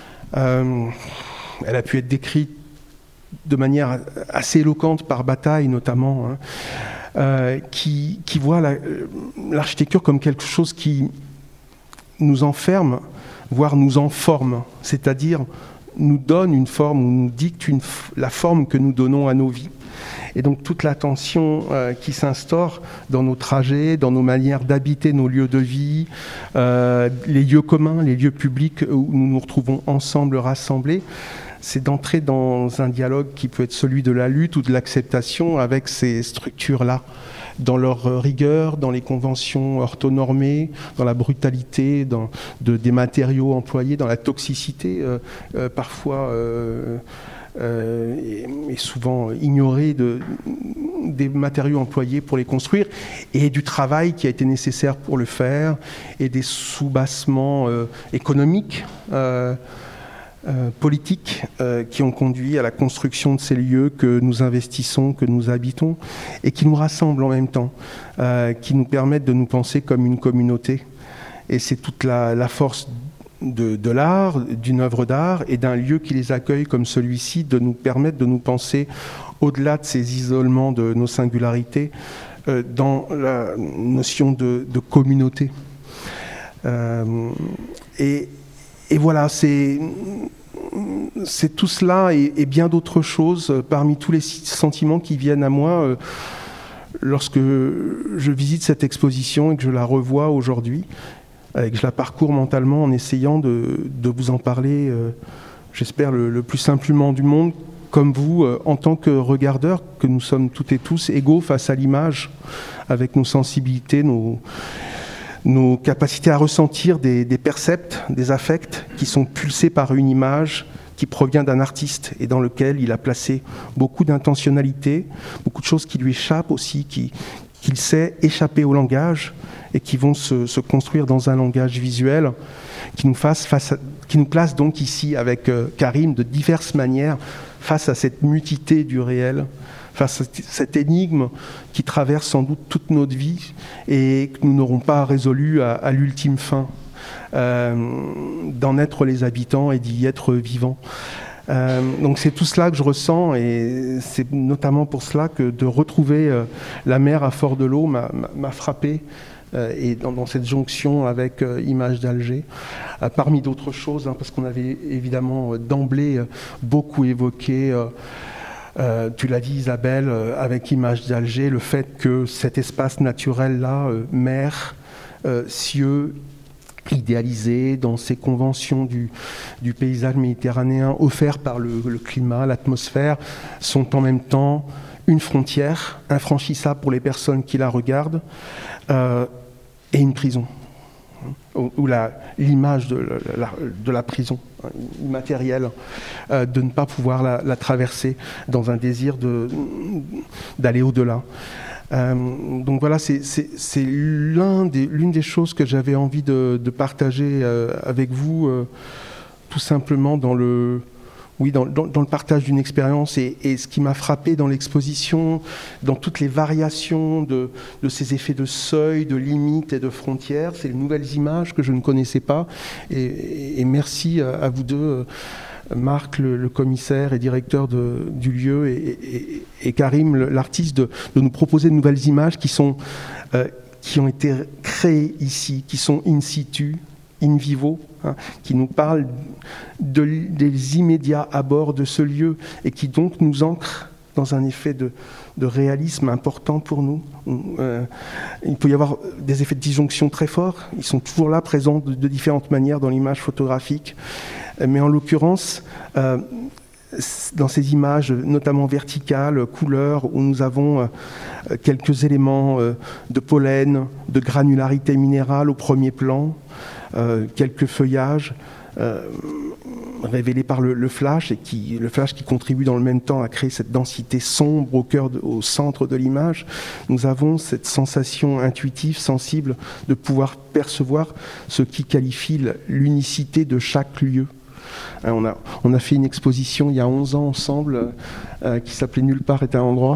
D: elle a pu être décrite de manière assez éloquente par Bataille notamment, qui voit l'architecture comme quelque chose qui nous enferme, voire nous enforme, c'est-à-dire nous donne une forme ou nous dicte la forme que nous donnons à nos vies. Et donc toute la tension qui s'instaure dans nos trajets, dans nos manières d'habiter nos lieux de vie, les lieux communs, les lieux publics où nous nous retrouvons ensemble, rassemblés, c'est d'entrer dans un dialogue qui peut être celui de la lutte ou de l'acceptation avec ces structures-là, dans leur rigueur, dans les conventions orthonormées, dans la brutalité des matériaux employés, dans la toxicité parfois et souvent ignorée des matériaux employés pour les construire, et du travail qui a été nécessaire pour le faire, et des soubassements économiques politiques qui ont conduit à la construction de ces lieux que nous investissons, que nous habitons, et qui nous rassemblent en même temps, qui nous permettent de nous penser comme une communauté. Et c'est toute la force de l'art, d'une œuvre d'art et d'un lieu qui les accueille comme celui-ci, de nous permettre de nous penser au-delà de ces isolements de nos singularités, dans la notion de communauté. Et voilà, c'est tout cela et bien d'autres choses parmi tous les sentiments qui viennent à moi lorsque je visite cette exposition et que je la revois aujourd'hui, et que je la parcours mentalement en essayant de vous en parler, j'espère, le plus simplement du monde, comme vous, en tant que regardeurs, que nous sommes toutes et tous égaux face à l'image, avec nos sensibilités, nos capacités à ressentir des percepts, des affects qui sont pulsés par une image qui provient d'un artiste et dans lequel il a placé beaucoup d'intentionnalité, beaucoup de choses qui lui échappent aussi, qu'il sait échapper au langage et qui vont se construire dans un langage visuel qui nous place donc ici avec Karim de diverses manières face à cette mutité du réel, face à cette énigme qui traverse sans doute toute notre vie et que nous n'aurons pas résolu à l'ultime fin, d'en être les habitants et d'y être vivants. Donc c'est tout cela que je ressens et c'est notamment pour cela que de retrouver la mer à Fort-de-l'Eau m'a frappé et dans cette jonction avec Images d'Alger, parmi d'autres choses, parce qu'on avait évidemment d'emblée beaucoup évoqué tu l'as dit Isabelle, avec Images d'Alger, le fait que cet espace naturel-là, mer, cieux, idéalisé dans ces conventions du paysage méditerranéen offert par le climat, l'atmosphère, sont en même temps une frontière infranchissable pour les personnes qui la regardent et une prison, ou l'image de la prison immatérielle, de ne pas pouvoir la traverser dans un désir d'aller au-delà. Donc voilà, c'est l'une des choses que j'avais envie de partager avec vous, tout simplement dans le partage d'une expérience et ce qui m'a frappé dans l'exposition, dans toutes les variations de ces effets de seuil, de limites et de frontières, c'est les nouvelles images que je ne connaissais pas et merci à vous deux, Marc, le commissaire et directeur du lieu, et Karim, l'artiste, de nous proposer de nouvelles images qui ont été créées ici, qui sont in situ, in vivo, qui nous parlent des immédiats abords de ce lieu et qui donc nous ancrent dans un effet de réalisme important pour nous. Il peut y avoir des effets de disjonction très forts, ils sont toujours là, présents de différentes manières dans l'image photographique, mais en l'occurrence, dans ces images, notamment verticales, couleurs, où nous avons quelques éléments de pollen, de granularité minérale au premier plan, quelques feuillages révélés par le flash, le flash qui contribue dans le même temps à créer cette densité sombre au centre de l'image. Nous avons cette sensation intuitive, sensible, de pouvoir percevoir ce qui qualifie l'unicité de chaque lieu. On a fait une exposition il y a 11 ans ensemble qui s'appelait Nulle part est un endroit,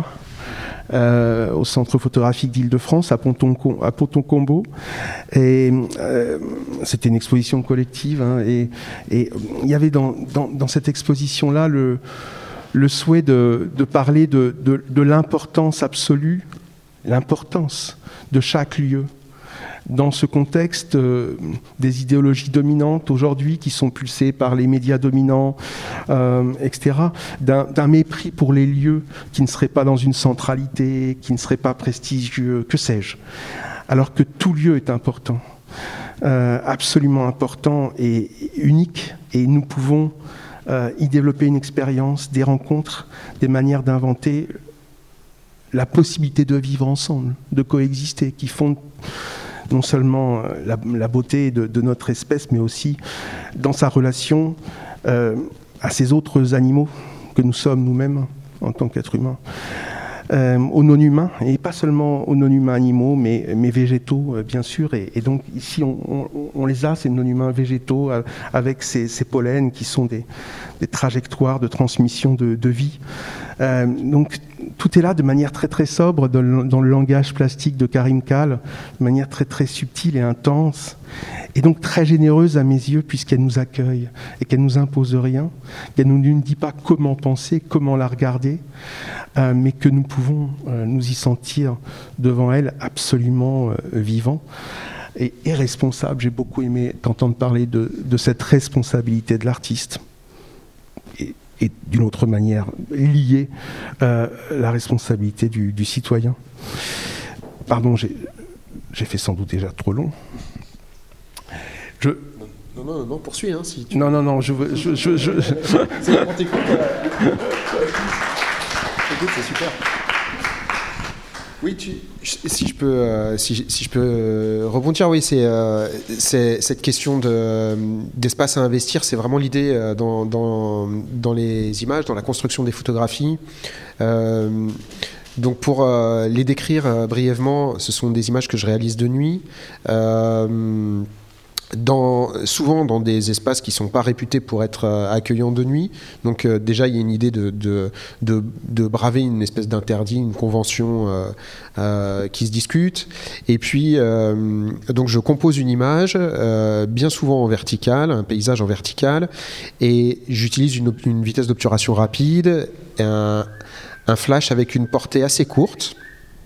D: au Centre photographique d'Île-de-France, à Ponton-Combo. Et c'était une exposition collective. Et il y avait dans cette exposition-là le souhait de parler de l'importance absolue, l'importance de chaque lieu. Dans ce contexte des idéologies dominantes aujourd'hui qui sont pulsées par les médias dominants, etc., d'un mépris pour les lieux qui ne seraient pas dans une centralité, qui ne seraient pas prestigieux, que sais-je, alors que tout lieu est important, absolument important et unique, et nous pouvons y développer une expérience, des rencontres, des manières d'inventer la possibilité de vivre ensemble, de coexister, qui font non seulement la beauté de notre espèce, mais aussi dans sa relation à ces autres animaux que nous sommes nous-mêmes en tant qu'êtres humains. aux non-humains, et pas seulement aux non-humains animaux, mais végétaux, bien sûr. Et donc ici, on les a, ces non-humains végétaux, avec ces pollens qui sont des trajectoires de transmission de vie. Donc tout est là de manière très très sobre dans le langage plastique de Karim Kall, de manière très très subtile et intense, et donc très généreuse à mes yeux, puisqu'elle nous accueille et qu'elle nous impose rien, qu'elle ne nous dit pas comment penser, comment la regarder, mais que nous pouvons nous y sentir devant elle absolument vivant et responsable. J'ai beaucoup aimé t'entendre parler de cette responsabilité de l'artiste. Et d'une autre manière, lier la responsabilité du citoyen. Pardon, j'ai fait sans doute déjà trop long.
C: Non, poursuis. Hein, si tu...
D: Non, je veux...
C: C'est vraiment t'écoute. Écoute, c'est super. Oui, si je peux rebondir, oui, c'est cette question d'espace à investir, c'est vraiment l'idée dans les images, dans la construction des photographies. Donc pour les décrire brièvement, ce sont des images que je réalise de nuit. Souvent dans des espaces qui ne sont pas réputés pour être accueillants de nuit. Donc déjà, il y a une idée de braver une espèce d'interdit, une convention qui se discute. Et puis, donc je compose une image, bien souvent en verticale, un paysage en verticale, et j'utilise une vitesse d'obturation rapide, un flash avec une portée assez courte.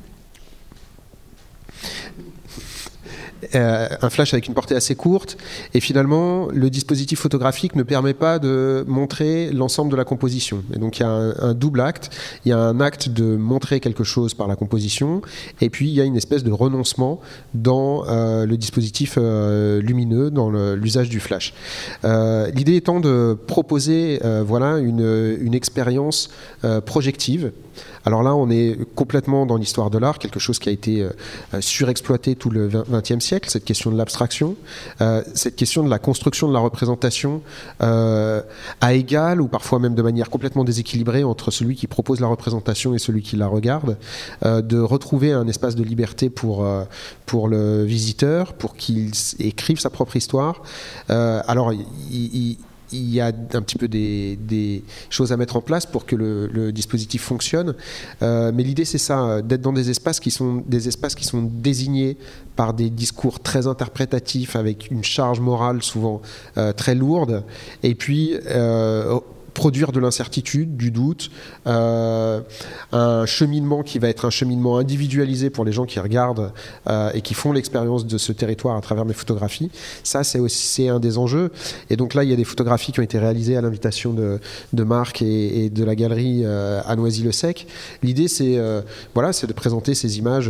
C: Un flash avec une portée assez courte, et finalement le dispositif photographique ne permet pas de montrer l'ensemble de la composition. Et donc il y a un double acte. Il y a un acte de montrer quelque chose par la composition, et puis il y a une espèce de renoncement dans le dispositif lumineux, dans l'usage du flash. L'idée étant de proposer une expérience projective. Alors là, on est complètement dans l'histoire de l'art, quelque chose qui a été surexploité tout le XXe siècle, cette question de l'abstraction, cette question de la construction de la représentation à égal ou parfois même de manière complètement déséquilibrée entre celui qui propose la représentation et celui qui la regarde, de retrouver un espace de liberté pour le visiteur, pour qu'il écrive sa propre histoire. Alors, il y a un petit peu des choses à mettre en place pour que le dispositif fonctionne. Mais l'idée, c'est ça, d'être dans des espaces qui sont désignés par des discours très interprétatifs, avec une charge morale souvent très lourde, et puis produire de l'incertitude, du doute, un cheminement qui va être un cheminement individualisé pour les gens qui regardent et qui font l'expérience de ce territoire à travers mes photographies. Ça, c'est un des enjeux. Et donc là, il y a des photographies qui ont été réalisées à l'invitation de Marc et de la galerie à Noisy-le-Sec. L'idée, c'est de présenter ces images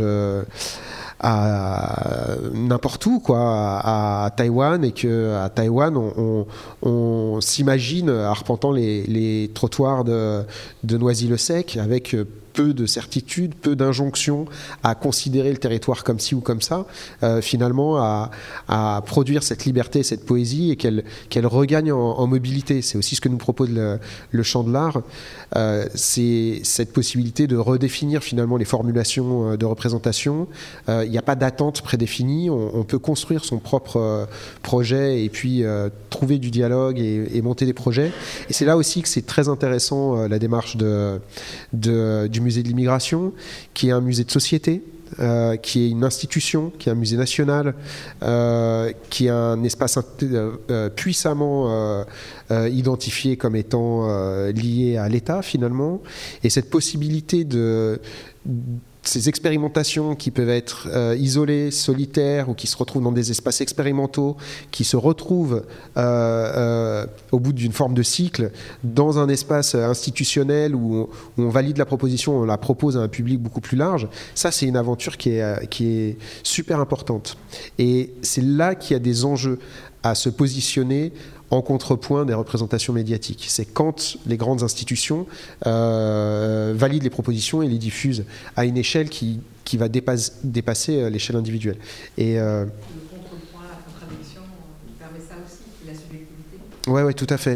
C: à n'importe où, à Taïwan, et qu'à Taïwan, on s'imagine arpentant les trottoirs de Noisy-le-Sec avec peu de certitude, peu d'injonctions à considérer le territoire comme ci ou comme ça, finalement à produire cette liberté, cette poésie, et qu'elle regagne en mobilité. C'est aussi ce que nous propose le champ de l'art, c'est cette possibilité de redéfinir finalement les formulations de représentation. Il n'y a pas d'attente prédéfinie, on peut construire son propre projet et puis trouver du dialogue et monter des projets. Et c'est là aussi que c'est très intéressant la démarche du musée de l'immigration, qui est un musée de société, qui est une institution, qui est un musée national, qui est un espace puissamment identifié comme étant lié à l'État finalement. Et cette possibilité ces expérimentations qui peuvent être isolées, solitaires, ou qui se retrouvent dans des espaces expérimentaux, qui se retrouvent au bout d'une forme de cycle dans un espace institutionnel où on valide la proposition, on la propose à un public beaucoup plus large. Ça, c'est une aventure qui est super importante. Et c'est là qu'il y a des enjeux à se positionner en contrepoint des représentations médiatiques. C'est quand les grandes institutions valident les propositions et les diffusent à une échelle qui va dépasser l'échelle individuelle. Et,
B: le contrepoint, la contradiction, il permet ça aussi, la subjectivité.
C: Oui, tout à fait.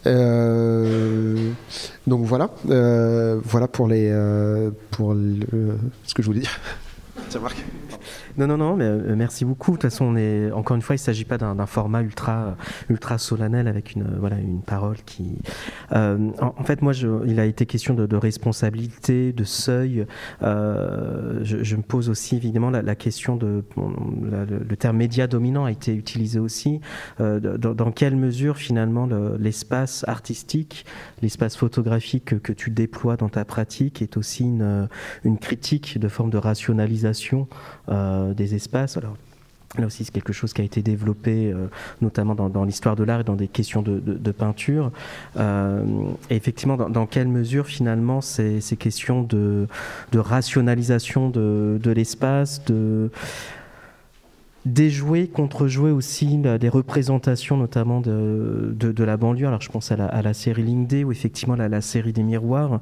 C: Donc voilà, voilà pour ce que je voulais dire. Tiens, Marc.
A: Non, mais merci beaucoup. De toute façon, encore une fois, il ne s'agit pas d'un format ultra solennel avec une parole qui. En fait, moi, il a été question de responsabilité, de seuil. Je me pose aussi évidemment la question le terme média dominant a été utilisé aussi. Dans quelle mesure finalement l'espace artistique, l'espace photographique que tu déploies dans ta pratique est aussi une critique de forme de rationalisation des espaces. Alors, là aussi, c'est quelque chose qui a été développé notamment dans l'histoire de l'art et dans des questions de peinture. Et effectivement, dans quelle mesure, finalement, ces questions de rationalisation de l'espace, déjouer, contre-jouer aussi des représentations, notamment de la banlieue. Alors, je pense à la série Ligne D, ou effectivement la série des miroirs.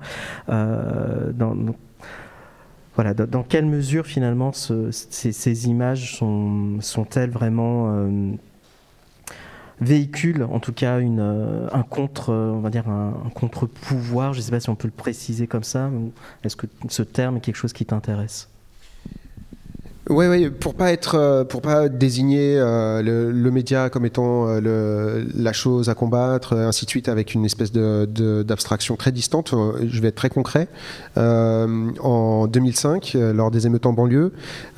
A: Voilà, dans quelle mesure finalement ces images sont-elles vraiment véhiculent, en tout cas un contre-pouvoir. Je ne sais pas si on peut le préciser comme ça. Est-ce que ce terme est quelque chose qui t'intéresse ?
C: Oui, pour pas désigner le média comme étant la chose à combattre, ainsi de suite, avec une espèce d'abstraction très distante. Je vais être très concret. En 2005, lors des émeutes en banlieue,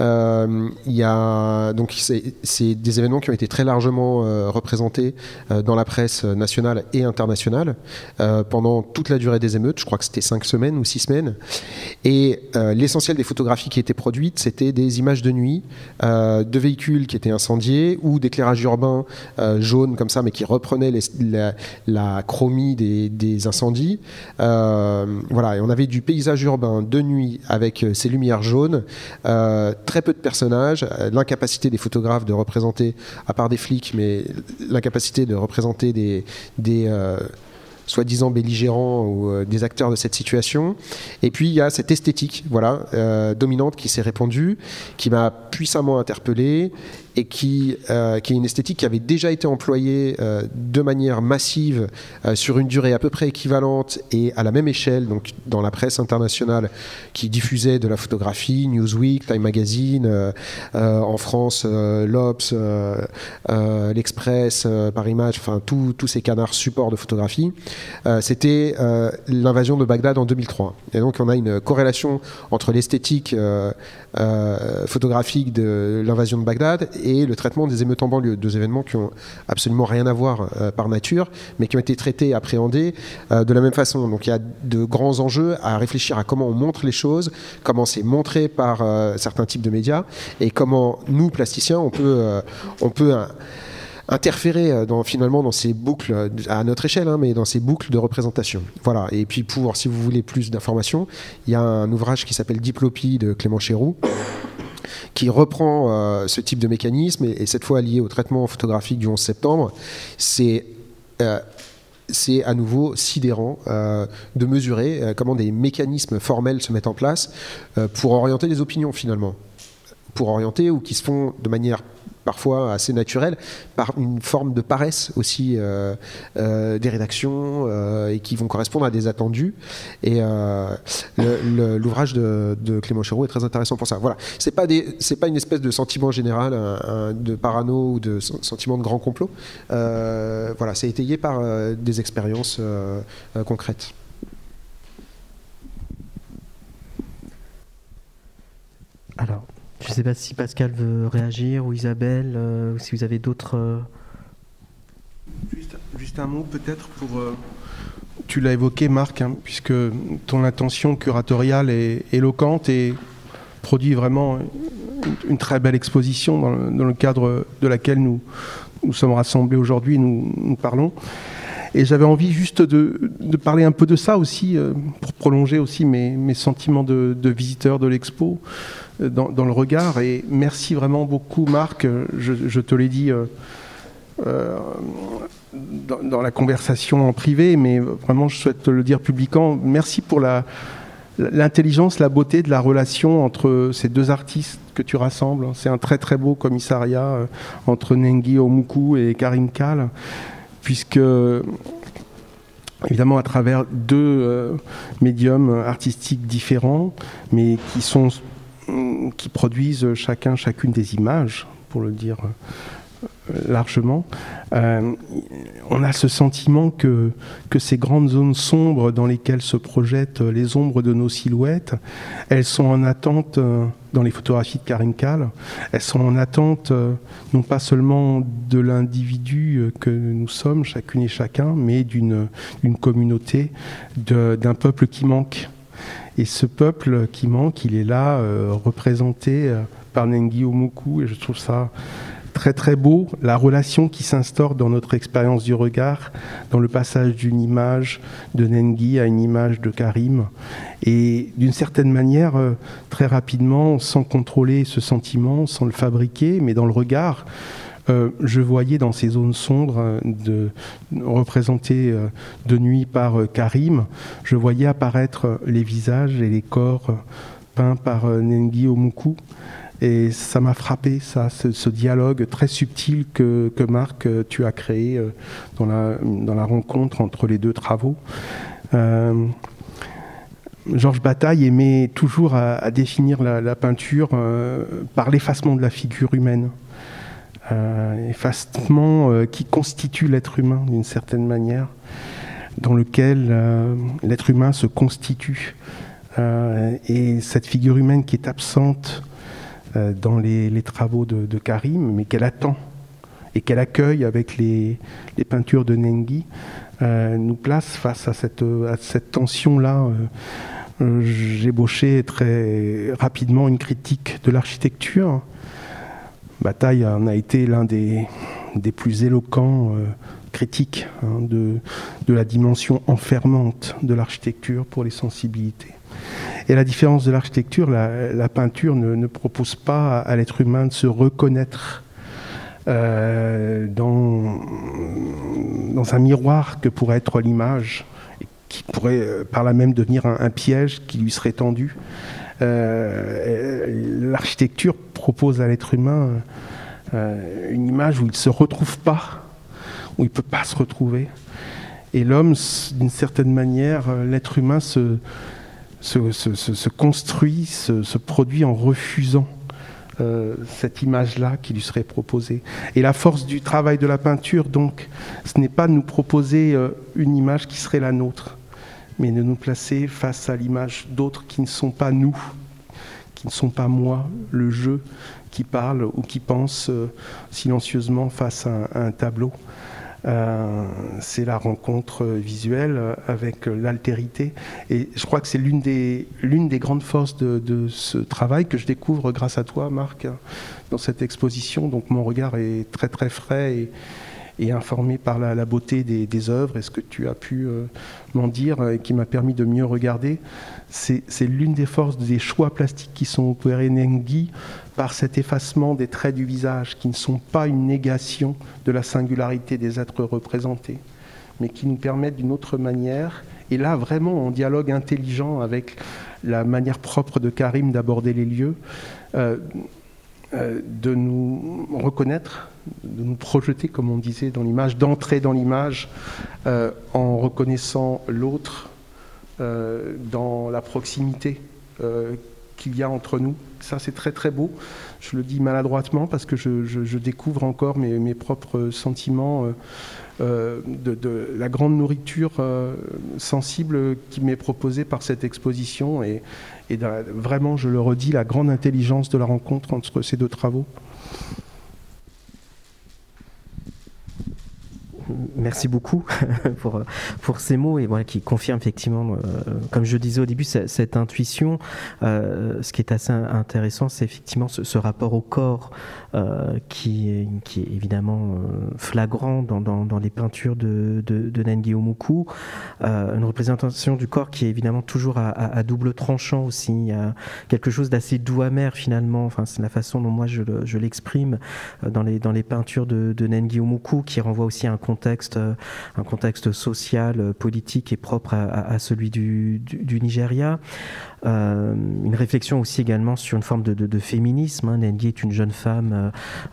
C: c'est des événements qui ont été très largement représentés dans la presse nationale et internationale pendant toute la durée des émeutes. Je crois que c'était 5 semaines ou 6 semaines. Et l'essentiel des photographies qui étaient produites, c'était des images de nuit, de véhicules qui étaient incendiés ou d'éclairage urbain jaune comme ça, mais qui reprenait la chromie des incendies. Voilà, et on avait du paysage urbain de nuit avec ces lumières jaunes, très peu de personnages, l'incapacité des photographes de représenter, à part des flics, mais l'incapacité de représenter des soi-disant belligérants ou des acteurs de cette situation. Et puis il y a cette esthétique dominante qui s'est répandue, qui m'a puissamment interpellé, et qui est une esthétique qui avait déjà été employée de manière massive sur une durée à peu près équivalente et à la même échelle, donc dans la presse internationale qui diffusait de la photographie, Newsweek, Time Magazine, en France, l'Obs, l'Express, Paris Match, enfin tous ces canards supports de photographie. C'était l'invasion de Bagdad en 2003. Et donc on a une corrélation entre l'esthétique photographique de l'invasion de Bagdad et le traitement des émeutes en banlieue, deux événements qui ont absolument rien à voir par nature, mais qui ont été traités et appréhendés de la même façon. Donc il y a de grands enjeux à réfléchir à comment on montre les choses, comment c'est montré par certains types de médias, et comment nous, plasticiens, on peut interférer finalement dans ces boucles, à notre échelle, mais dans ces boucles de représentation. Voilà. Et puis si vous voulez plus d'informations, il y a un ouvrage qui s'appelle Diplopie de Clément Chéroux, qui reprend ce type de mécanisme, et cette fois lié au traitement photographique du 11 septembre. C'est à nouveau sidérant de mesurer comment des mécanismes formels se mettent en place pour orienter les opinions, finalement. Pour orienter, ou qui se font de manière parfois assez naturelle, par une forme de paresse aussi des rédactions, et qui vont correspondre à des attendus. Et l'ouvrage de Clément Chéroux est très intéressant pour ça. Voilà. C'est pas une espèce de sentiment général, de parano ou de sentiment de grand complot. Voilà, c'est étayé par des expériences concrètes.
A: Alors, je ne sais pas si Pascal veut réagir, ou Isabelle, ou si vous avez d'autres...
D: Juste un mot peut-être pour... Tu l'as évoqué, Marc, puisque ton intention curatoriale est éloquente et produit vraiment une très belle exposition dans le cadre de laquelle nous sommes rassemblés aujourd'hui, nous parlons. Et j'avais envie juste de parler un peu de ça aussi, pour prolonger aussi mes sentiments de visiteur de l'expo dans le regard. Et merci vraiment beaucoup, Marc. Je te l'ai dit dans la conversation en privé, mais vraiment je souhaite te le dire publiquement. Merci pour l'intelligence, la beauté de la relation entre ces deux artistes que tu rassembles. C'est un très très beau commissariat entre Nengi Omuku et Karim Kal, puisque évidemment à travers deux médiums artistiques différents, mais qui produisent chacune des images, pour le dire largement. On a ce sentiment que ces grandes zones sombres dans lesquelles se projettent les ombres de nos silhouettes, elles sont en attente, dans les photographies de Karim Kall, elles sont en attente non pas seulement de l'individu que nous sommes, chacune et chacun, mais d'une communauté, d'un peuple qui manque. Et ce peuple qui manque, il est là, représenté par Nengi Omuku, et je trouve ça très très beau, la relation qui s'instaure dans notre expérience du regard, dans le passage d'une image de Nengi à une image de Karim. Et d'une certaine manière, très rapidement, sans contrôler ce sentiment, sans le fabriquer, mais dans le regard, je voyais dans ces zones sombres représentées de nuit par Karim, je voyais apparaître les visages et les corps peints par Nengi Omuku. Et ça m'a frappé, ce dialogue très subtil que Marc, tu as créé dans la rencontre entre les deux travaux. Georges Bataille aimait toujours à définir la peinture par l'effacement de la figure humaine. Effacement qui constitue l'être humain d'une certaine manière, dans lequel l'être humain se constitue. Et cette figure humaine qui est absente dans les travaux de Karim, mais qu'elle attend et qu'elle accueille avec les peintures de Nengi, nous place face à cette tension-là. J'ébauchais très rapidement une critique de l'architecture. Bataille en a été l'un des plus éloquents critiques de la dimension enfermante de l'architecture pour les sensibilités. Et la différence de l'architecture, la peinture ne propose pas à l'être humain de se reconnaître dans un miroir que pourrait être l'image, et qui pourrait par là même devenir un piège qui lui serait tendu. L'architecture propose à l'être humain une image où il ne se retrouve pas, où il ne peut pas se retrouver. Et l'homme, d'une certaine manière, l'être humain se construit, se produit en refusant cette image-là qui lui serait proposée. Et la force du travail de la peinture, donc, ce n'est pas de nous proposer une image qui serait la nôtre, mais de nous placer face à l'image d'autres qui ne sont pas nous, qui ne sont pas moi, le jeu qui parle ou qui pense silencieusement face à un tableau. C'est la rencontre visuelle avec l'altérité, et je crois que c'est l'une des grandes forces de ce travail que je découvre grâce à toi, Marc, dans cette exposition. Donc mon regard est très très frais et informé par la beauté des œuvres et ce que tu as pu m'en dire et qui m'a permis de mieux regarder. C'est l'une des forces des choix plastiques qui sont opérés Nengi par cet effacement des traits du visage qui ne sont pas une négation de la singularité des êtres représentés, mais qui nous permettent d'une autre manière, et là vraiment en dialogue intelligent avec la manière propre de Karim d'aborder les lieux, de nous reconnaître, de nous projeter, comme on disait dans l'image, d'entrer dans l'image en reconnaissant l'autre dans la proximité qu'il y a entre nous. Ça, c'est très très beau. Je le dis maladroitement parce que je découvre encore mes propres sentiments de la grande nourriture sensible qui m'est proposée par cette exposition et vraiment, je le redis, la grande intelligence de la rencontre entre ces deux travaux.
A: Merci beaucoup pour ces mots et voilà, qui confirment effectivement, comme je disais au début, cette intuition. Ce qui est assez intéressant, c'est effectivement ce rapport au corps qui est évidemment flagrant dans les peintures de Nengi Omuku. Une représentation du corps qui est évidemment toujours à double tranchant aussi. Il y a quelque chose d'assez doux amer finalement. Enfin, c'est la façon dont moi je l'exprime dans les peintures de Nengi Omuku, qui renvoie aussi à un contexte social, politique et propre à celui du Nigeria. Une réflexion aussi également sur une forme de féminisme. Nendi est une jeune femme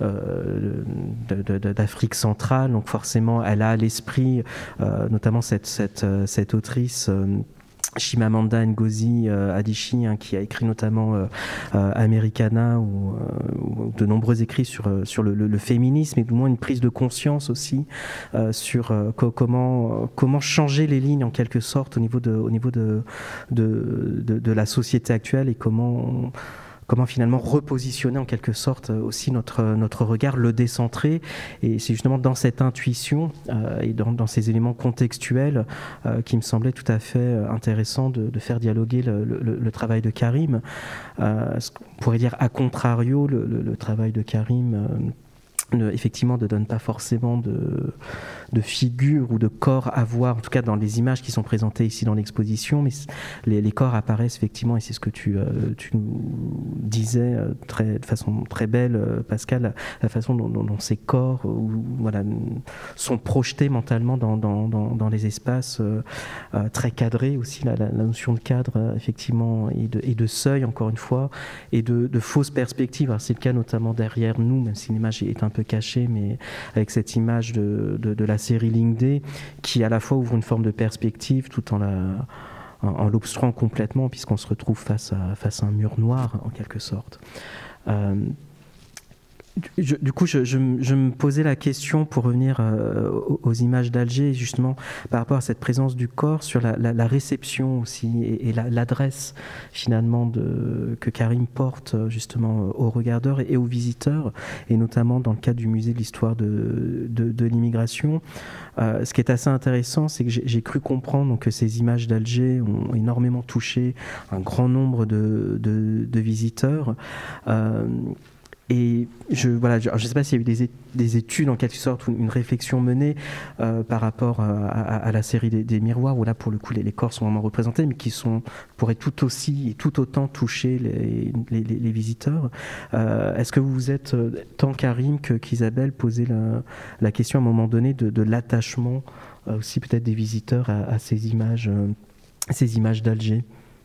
A: d'Afrique centrale, donc forcément elle a à l'esprit notamment cette autrice Chimamanda Ngozi Adichie, qui a écrit notamment Americana ou de nombreux écrits sur le féminisme, et du moins une prise de conscience aussi sur comment changer les lignes en quelque sorte au niveau de la société actuelle, et comment finalement repositionner en quelque sorte aussi notre regard, le décentrer. Et c'est justement dans cette intuition et dans ces éléments contextuels qui me semblait tout à fait intéressant de faire dialoguer le travail de Karim. Ce qu'on pourrait dire à contrario, le travail de Karim effectivement ne donne pas forcément de figure ou de corps à voir, en tout cas dans les images qui sont présentées ici dans l'exposition, mais les corps apparaissent effectivement, et c'est ce que tu nous disais de façon très belle, Pascal, la façon dont ces corps sont projetés mentalement dans les espaces très cadrés aussi, la notion de cadre effectivement et de seuil encore une fois, et de fausses perspectives. Alors, c'est le cas notamment derrière nous, même si l'image est un peu cachée, mais avec cette image de la série Linked, qui à la fois ouvre une forme de perspective tout en l'obstruant complètement, puisqu'on se retrouve face à un mur noir en quelque sorte. Du coup, je me posais la question, pour revenir aux images d'Alger, justement par rapport à cette présence du corps, sur la réception aussi, et l'adresse finalement que Karim porte justement aux regardeurs et aux visiteurs, et notamment dans le cadre du musée de l'histoire de l'immigration. Ce qui est assez intéressant, c'est que j'ai cru comprendre donc, que ces images d'Alger ont énormément touché un grand nombre de visiteurs. Et je ne sais pas s'il y a eu des études en quelque sorte, ou une réflexion menée par rapport à la série des miroirs, où là pour le coup les corps sont vraiment représentés, mais qui pourraient tout autant toucher les visiteurs. Est-ce que vous vous êtes, tant Karim qu'Isabelle, posé la question à un moment donné de l'attachement aussi peut-être des visiteurs à ces images d'Alger?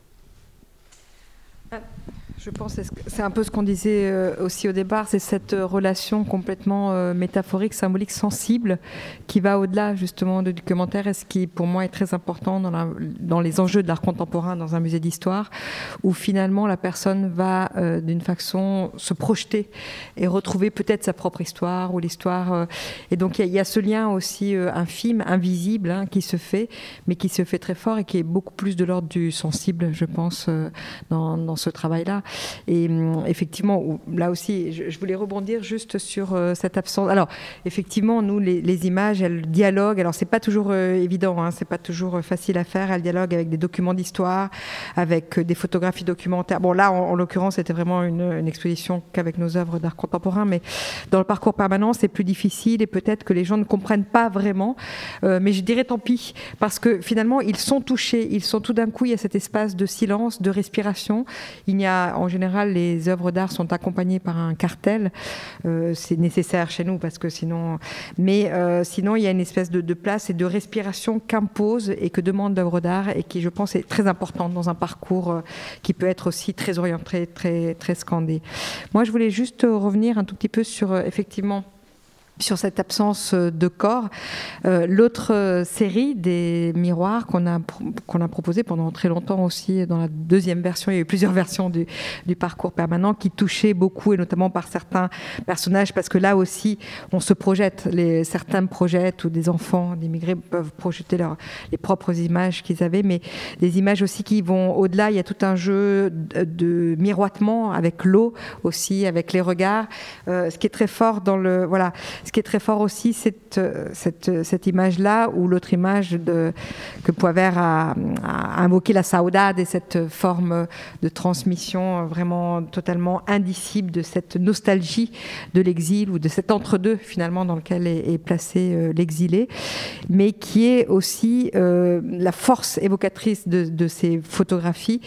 B: Je pense que c'est un peu ce qu'on disait aussi au départ, c'est cette relation complètement métaphorique, symbolique, sensible, qui va au-delà justement du documentaire, et ce qui pour moi est très important dans les enjeux de l'art contemporain dans un musée d'histoire, où finalement la personne va d'une façon se projeter et retrouver peut-être sa propre histoire, ou l'histoire. Et donc il y a ce lien aussi infime, invisible, qui se fait, mais qui se fait très fort, et qui est beaucoup plus de l'ordre du sensible, je pense, dans ce travail-là. Et effectivement, là aussi, je voulais rebondir juste sur cette absence. Alors, effectivement, nous, les images, elles dialoguent. Alors, c'est pas toujours évident, c'est pas toujours facile à faire. Elles dialoguent avec des documents d'histoire, avec des photographies documentaires. Bon, là, en l'occurrence, c'était vraiment une exposition qu'avec nos œuvres d'art contemporain, mais dans le parcours permanent, c'est plus difficile, et peut-être que les gens ne comprennent pas vraiment. Mais je dirais tant pis, parce que finalement, ils sont touchés. Ils sont tout d'un coup, il y a cet espace de silence, de respiration. Il y a en général, les œuvres d'art sont accompagnées par un cartel. C'est nécessaire chez nous, parce que sinon... Mais sinon, il y a une espèce de place et de respiration qu'impose et que demande l'œuvre d'art, et qui, je pense, est très importante dans un parcours qui peut être aussi très orienté, très, très scandé. Moi, je voulais juste revenir un tout petit peu sur, effectivement, sur cette absence de corps. L'autre série des miroirs qu'on a proposé pendant très longtemps aussi, dans la deuxième version, il y a eu plusieurs versions du parcours permanent, qui touchaient beaucoup, et notamment par certains personnages, parce que là aussi on se projette, certains projettent, ou des enfants d'immigrés peuvent projeter les propres images qu'ils avaient, mais des images aussi qui vont au-delà. Il y a tout un jeu de miroitement avec l'eau aussi, avec les regards, ce qui est très fort dans le... Voilà. Ce qui est très fort aussi, cette image-là, ou l'autre image que Poivert a invoqué, la saudade, et cette forme de transmission vraiment totalement indicible de cette nostalgie de l'exil, ou de cet entre-deux finalement dans lequel est placé l'exilé, mais qui est aussi la force évocatrice de ces photographies,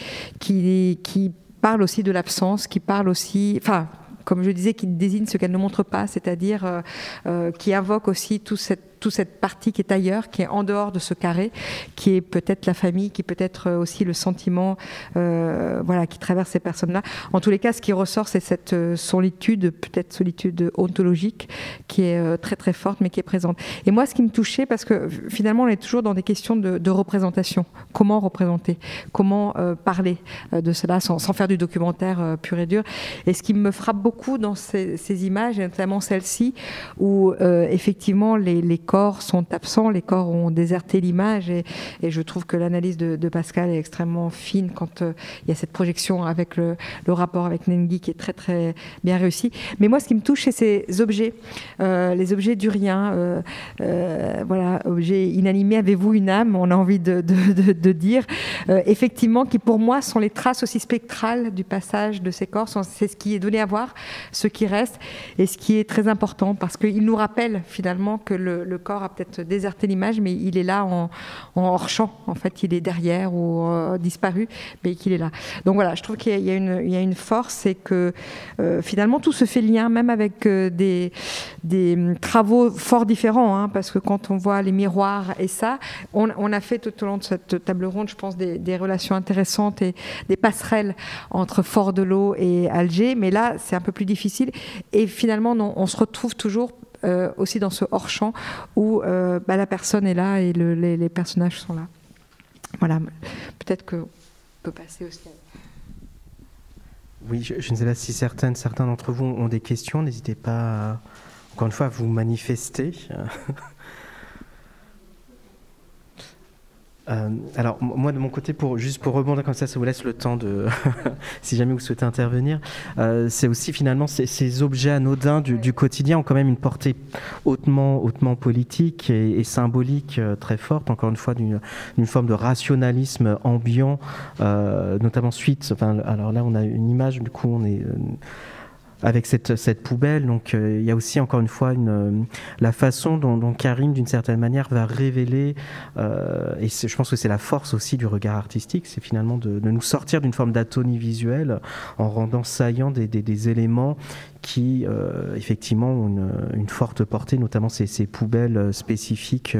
B: qui parle aussi de l'absence, qui parle aussi... Enfin, comme je disais, qui désigne ce qu'elle ne montre pas, c'est-à-dire qui invoque aussi toute cette toute cette partie qui est ailleurs, qui est en dehors de ce carré, qui est peut-être la famille, qui peut être aussi le sentiment qui traverse ces personnes-là. En tous les cas, ce qui ressort, c'est cette solitude, peut-être solitude ontologique, qui est très très forte, mais qui est présente. Et moi, ce qui me touchait, parce que finalement, on est toujours dans des questions de représentation. Comment représenter ? Comment parler de cela sans faire du documentaire pur et dur ? Et ce qui me frappe beaucoup dans ces images, et notamment celle-ci, où effectivement les corps sont absents, les corps ont déserté l'image, et je trouve que l'analyse de Pascal est extrêmement fine quand il y a cette projection avec le rapport avec Nengi qui est très très bien réussi. Mais moi, ce qui me touche, c'est ces objets, les objets du rien, objets inanimés, avez-vous une âme ? On a envie de dire, effectivement, qui pour moi sont les traces aussi spectrales du passage de ces corps, c'est ce qui est donné à voir, ce qui reste, et ce qui est très important, parce qu'il nous rappelle finalement que le corps a peut-être déserté l'image, mais il est là en hors-champ, en fait, il est derrière ou disparu, mais qu'il est là. Donc voilà, je trouve qu'il y a une force, et que finalement tout se fait lien, même avec des travaux fort différents, hein, parce que quand on voit les miroirs et ça, on a fait tout au long de cette table ronde, je pense, des relations intéressantes et des passerelles entre Fort-de-l'Eau et Alger, mais là c'est un peu plus difficile, et finalement on se retrouve toujours aussi dans ce hors-champ où la personne est là et les personnages sont là. Voilà, peut-être qu'on peut passer aussi.
A: Oui, je ne sais pas si certains d'entre vous ont des questions, n'hésitez pas, encore une fois, à vous manifester. Alors moi de mon côté, juste pour rebondir comme ça vous laisse le temps de si jamais vous souhaitez intervenir, c'est aussi finalement ces objets anodins du quotidien ont quand même une portée hautement politique et symbolique très forte, encore une fois d'une forme de rationalisme ambiant, notamment alors là on a une image, du coup on est avec cette poubelle, donc il y a aussi encore une fois la façon dont Karim d'une certaine manière va révéler, et je pense que c'est la force aussi du regard artistique, c'est finalement de nous sortir d'une forme d'atonie visuelle en rendant saillants des éléments qui effectivement ont une forte portée, notamment ces poubelles spécifiques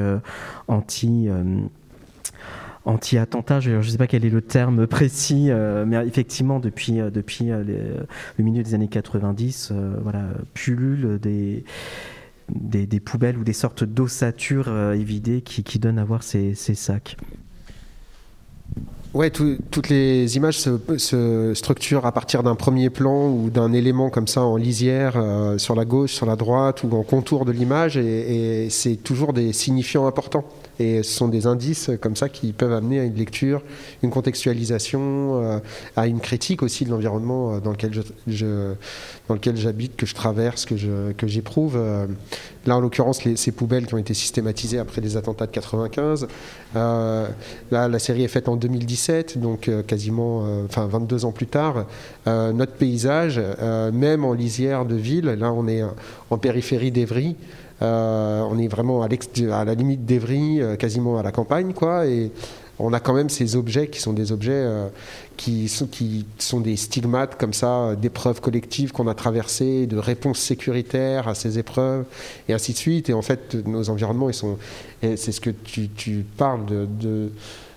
A: anti-attentat, je ne sais pas quel est le terme précis, mais effectivement, depuis le milieu des années 90, pullulent des poubelles ou des sortes d'ossatures évidées qui donnent à voir ces sacs.
C: Ouais, toutes les images se structurent à partir d'un premier plan ou d'un élément comme ça en lisière, sur la gauche, sur la droite ou en contour de l'image, et c'est toujours des signifiants importants. Et ce sont des indices comme ça qui peuvent amener à une lecture, une contextualisation, à une critique aussi de l'environnement dans lequel j'habite, que je traverse, que j'éprouve. Là, en l'occurrence, ces poubelles qui ont été systématisées après les attentats de 95. Là, la série est faite en 2017, donc quasiment 22 ans plus tard. Notre paysage, même en lisière de ville, là on est en périphérie d'Évry, on est vraiment à la limite d'Évry, quasiment à la campagne, quoi, et on a quand même ces objets qui sont des objets qui sont des stigmates comme ça, d'épreuves collectives qu'on a traversées, de réponses sécuritaires à ces épreuves, et ainsi de suite. Et en fait, nos environnements, c'est ce que tu parles de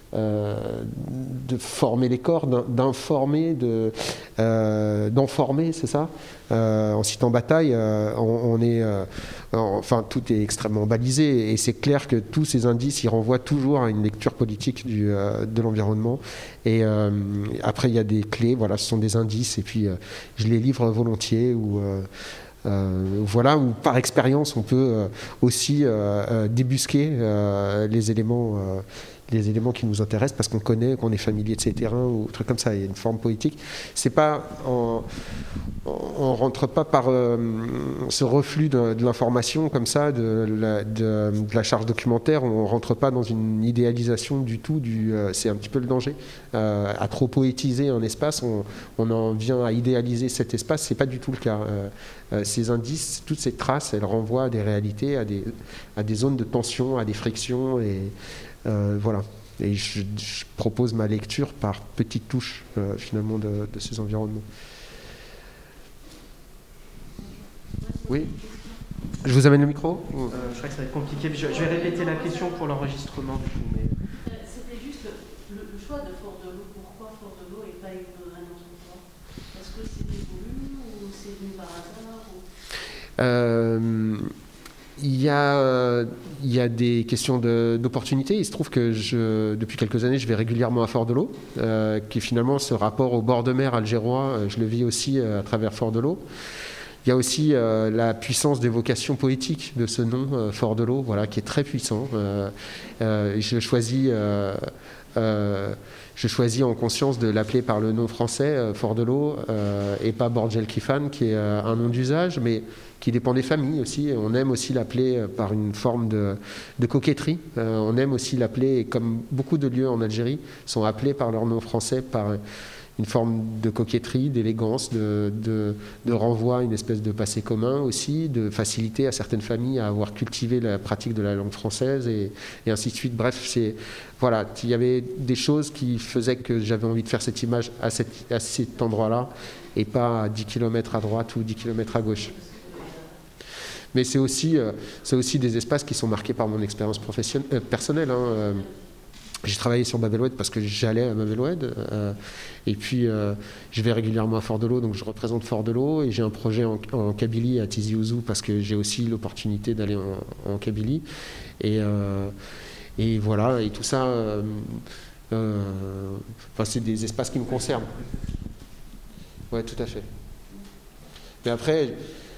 C: former les corps, d'enformer, c'est ça. En citant Bataille, tout est extrêmement balisé, et c'est clair que tous ces indices, ils renvoient toujours à une lecture politique de l'environnement. Et après, il y a des clés, voilà, ce sont des indices, et puis je les livre volontiers, ou par expérience, on peut aussi débusquer les éléments qui nous intéressent parce qu'on connaît, qu'on est familier de ces terrains ou trucs comme ça. Il y a une forme poétique. C'est pas, on rentre pas par ce reflux de l'information comme ça, de la charge documentaire. On rentre pas dans une idéalisation du tout. C'est un petit peu le danger. À trop poétiser un espace, on en vient à idéaliser cet espace. C'est pas du tout le cas. Ces indices, toutes ces traces, elles renvoient à des réalités, à des zones de tension, à des frictions, et voilà. Et je propose ma lecture par petites touches finalement de ces environnements. Oui. Je vous amène le micro
A: Je crois que ça va être compliqué. Je vais répéter la question pour l'enregistrement. Mais...
E: C'était juste le choix de Fort-de-l'Eau. Pourquoi Fort-de-l'Eau et pas un autre endroit? Est-ce que c'était voulu ou c'est venu par hasard
C: Il y a des questions d'opportunité. Il se trouve que depuis quelques années, je vais régulièrement à Fort-de-l'Eau, qui est finalement ce rapport au bord de mer algérois. Je le vis aussi à travers Fort-de-l'Eau. Il y a aussi la puissance d'évocation poétique de ce nom, Fort-de-l'Eau, voilà, qui est très puissant. Je choisis en conscience de l'appeler par le nom français, Fort-de-l'Eau, et pas Bordj El Kifan, qui est un nom d'usage, mais qui dépend des familles aussi. On aime aussi l'appeler par une forme de coquetterie. On aime aussi l'appeler, comme beaucoup de lieux en Algérie sont appelés par leur nom français, par une forme de coquetterie, d'élégance, de renvoi à une espèce de passé commun aussi, de facilité à certaines familles à avoir cultivé la pratique de la langue française et ainsi de suite. Bref, voilà, il y avait des choses qui faisaient que j'avais envie de faire cette image à cet endroit-là et pas à 10 km à droite ou 10 km à gauche. Mais c'est aussi des espaces qui sont marqués par mon expérience personnelle. J'ai travaillé sur Bab El Oued parce que j'allais à Bab El Oued. Et puis, je vais régulièrement à Fort-de-l'Eau, donc je représente Fort-de-l'Eau. Et j'ai un projet en Kabylie, à Tizi Ouzou, parce que j'ai aussi l'opportunité d'aller en Kabylie. Et voilà, et tout ça, c'est des espaces qui me concernent. Ouais, tout à fait. Mais après...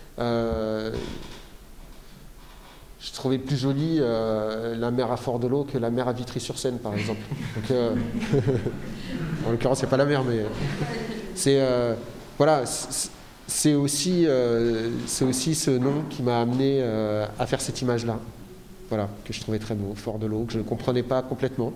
C: je trouvais plus jolie la mer à Fort-de-l'Eau que la mer à Vitry-sur-Seine, par exemple. Donc, en l'occurrence, c'est pas la mer, mais voilà, c'est aussi ce nom qui m'a amené à faire cette image-là. Voilà, que je trouvais très beau, Fort-de-l'Eau, que je ne comprenais pas complètement.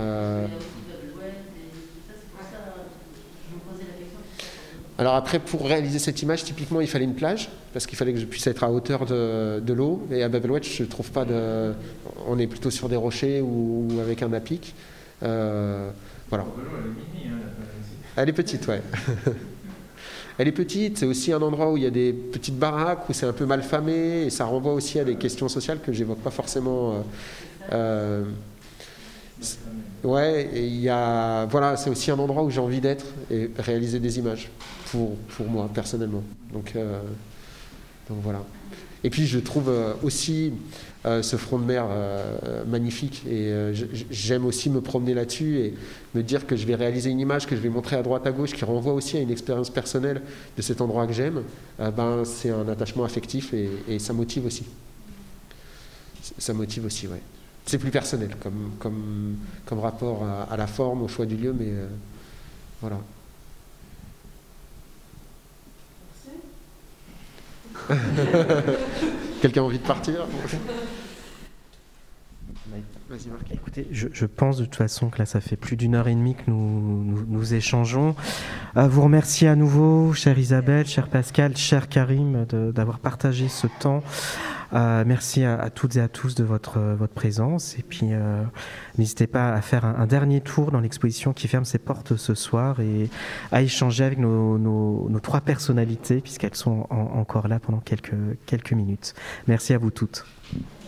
C: Alors après, pour réaliser cette image, typiquement, il fallait une plage, parce qu'il fallait que je puisse être à hauteur de l'eau. Et à Bab El Oued, je trouve pas de... On est plutôt sur des rochers ou avec un apic. Voilà. Elle est petite, ouais. Elle est petite, c'est aussi un endroit où il y a des petites baraques, où c'est un peu mal famé, et ça renvoie aussi à des questions sociales que j'évoque pas forcément... Ouais, et voilà, c'est aussi un endroit où j'ai envie d'être et réaliser des images pour moi personnellement. Donc voilà. Et puis je trouve aussi ce front de mer magnifique et j'aime aussi me promener là-dessus et me dire que je vais réaliser une image que je vais montrer à droite à gauche qui renvoie aussi à une expérience personnelle de cet endroit que j'aime. C'est un attachement affectif et ça motive aussi. Ça motive aussi, ouais. C'est plus personnel comme rapport à la forme, au choix du lieu, mais voilà. Quelqu'un a envie de partir? Vas-y, Marc.
A: Écoutez, je pense de toute façon que là, ça fait plus d'1h30 que nous échangeons. Vous remercier à nouveau, chère Isabelle, cher Pascal, cher Karim, d'avoir partagé ce temps. Merci à toutes et à tous de votre présence. Et puis, n'hésitez pas à faire un dernier tour dans l'exposition qui ferme ses portes ce soir et à échanger avec nos trois personnalités, puisqu'elles sont encore là pendant quelques minutes. Merci à vous toutes.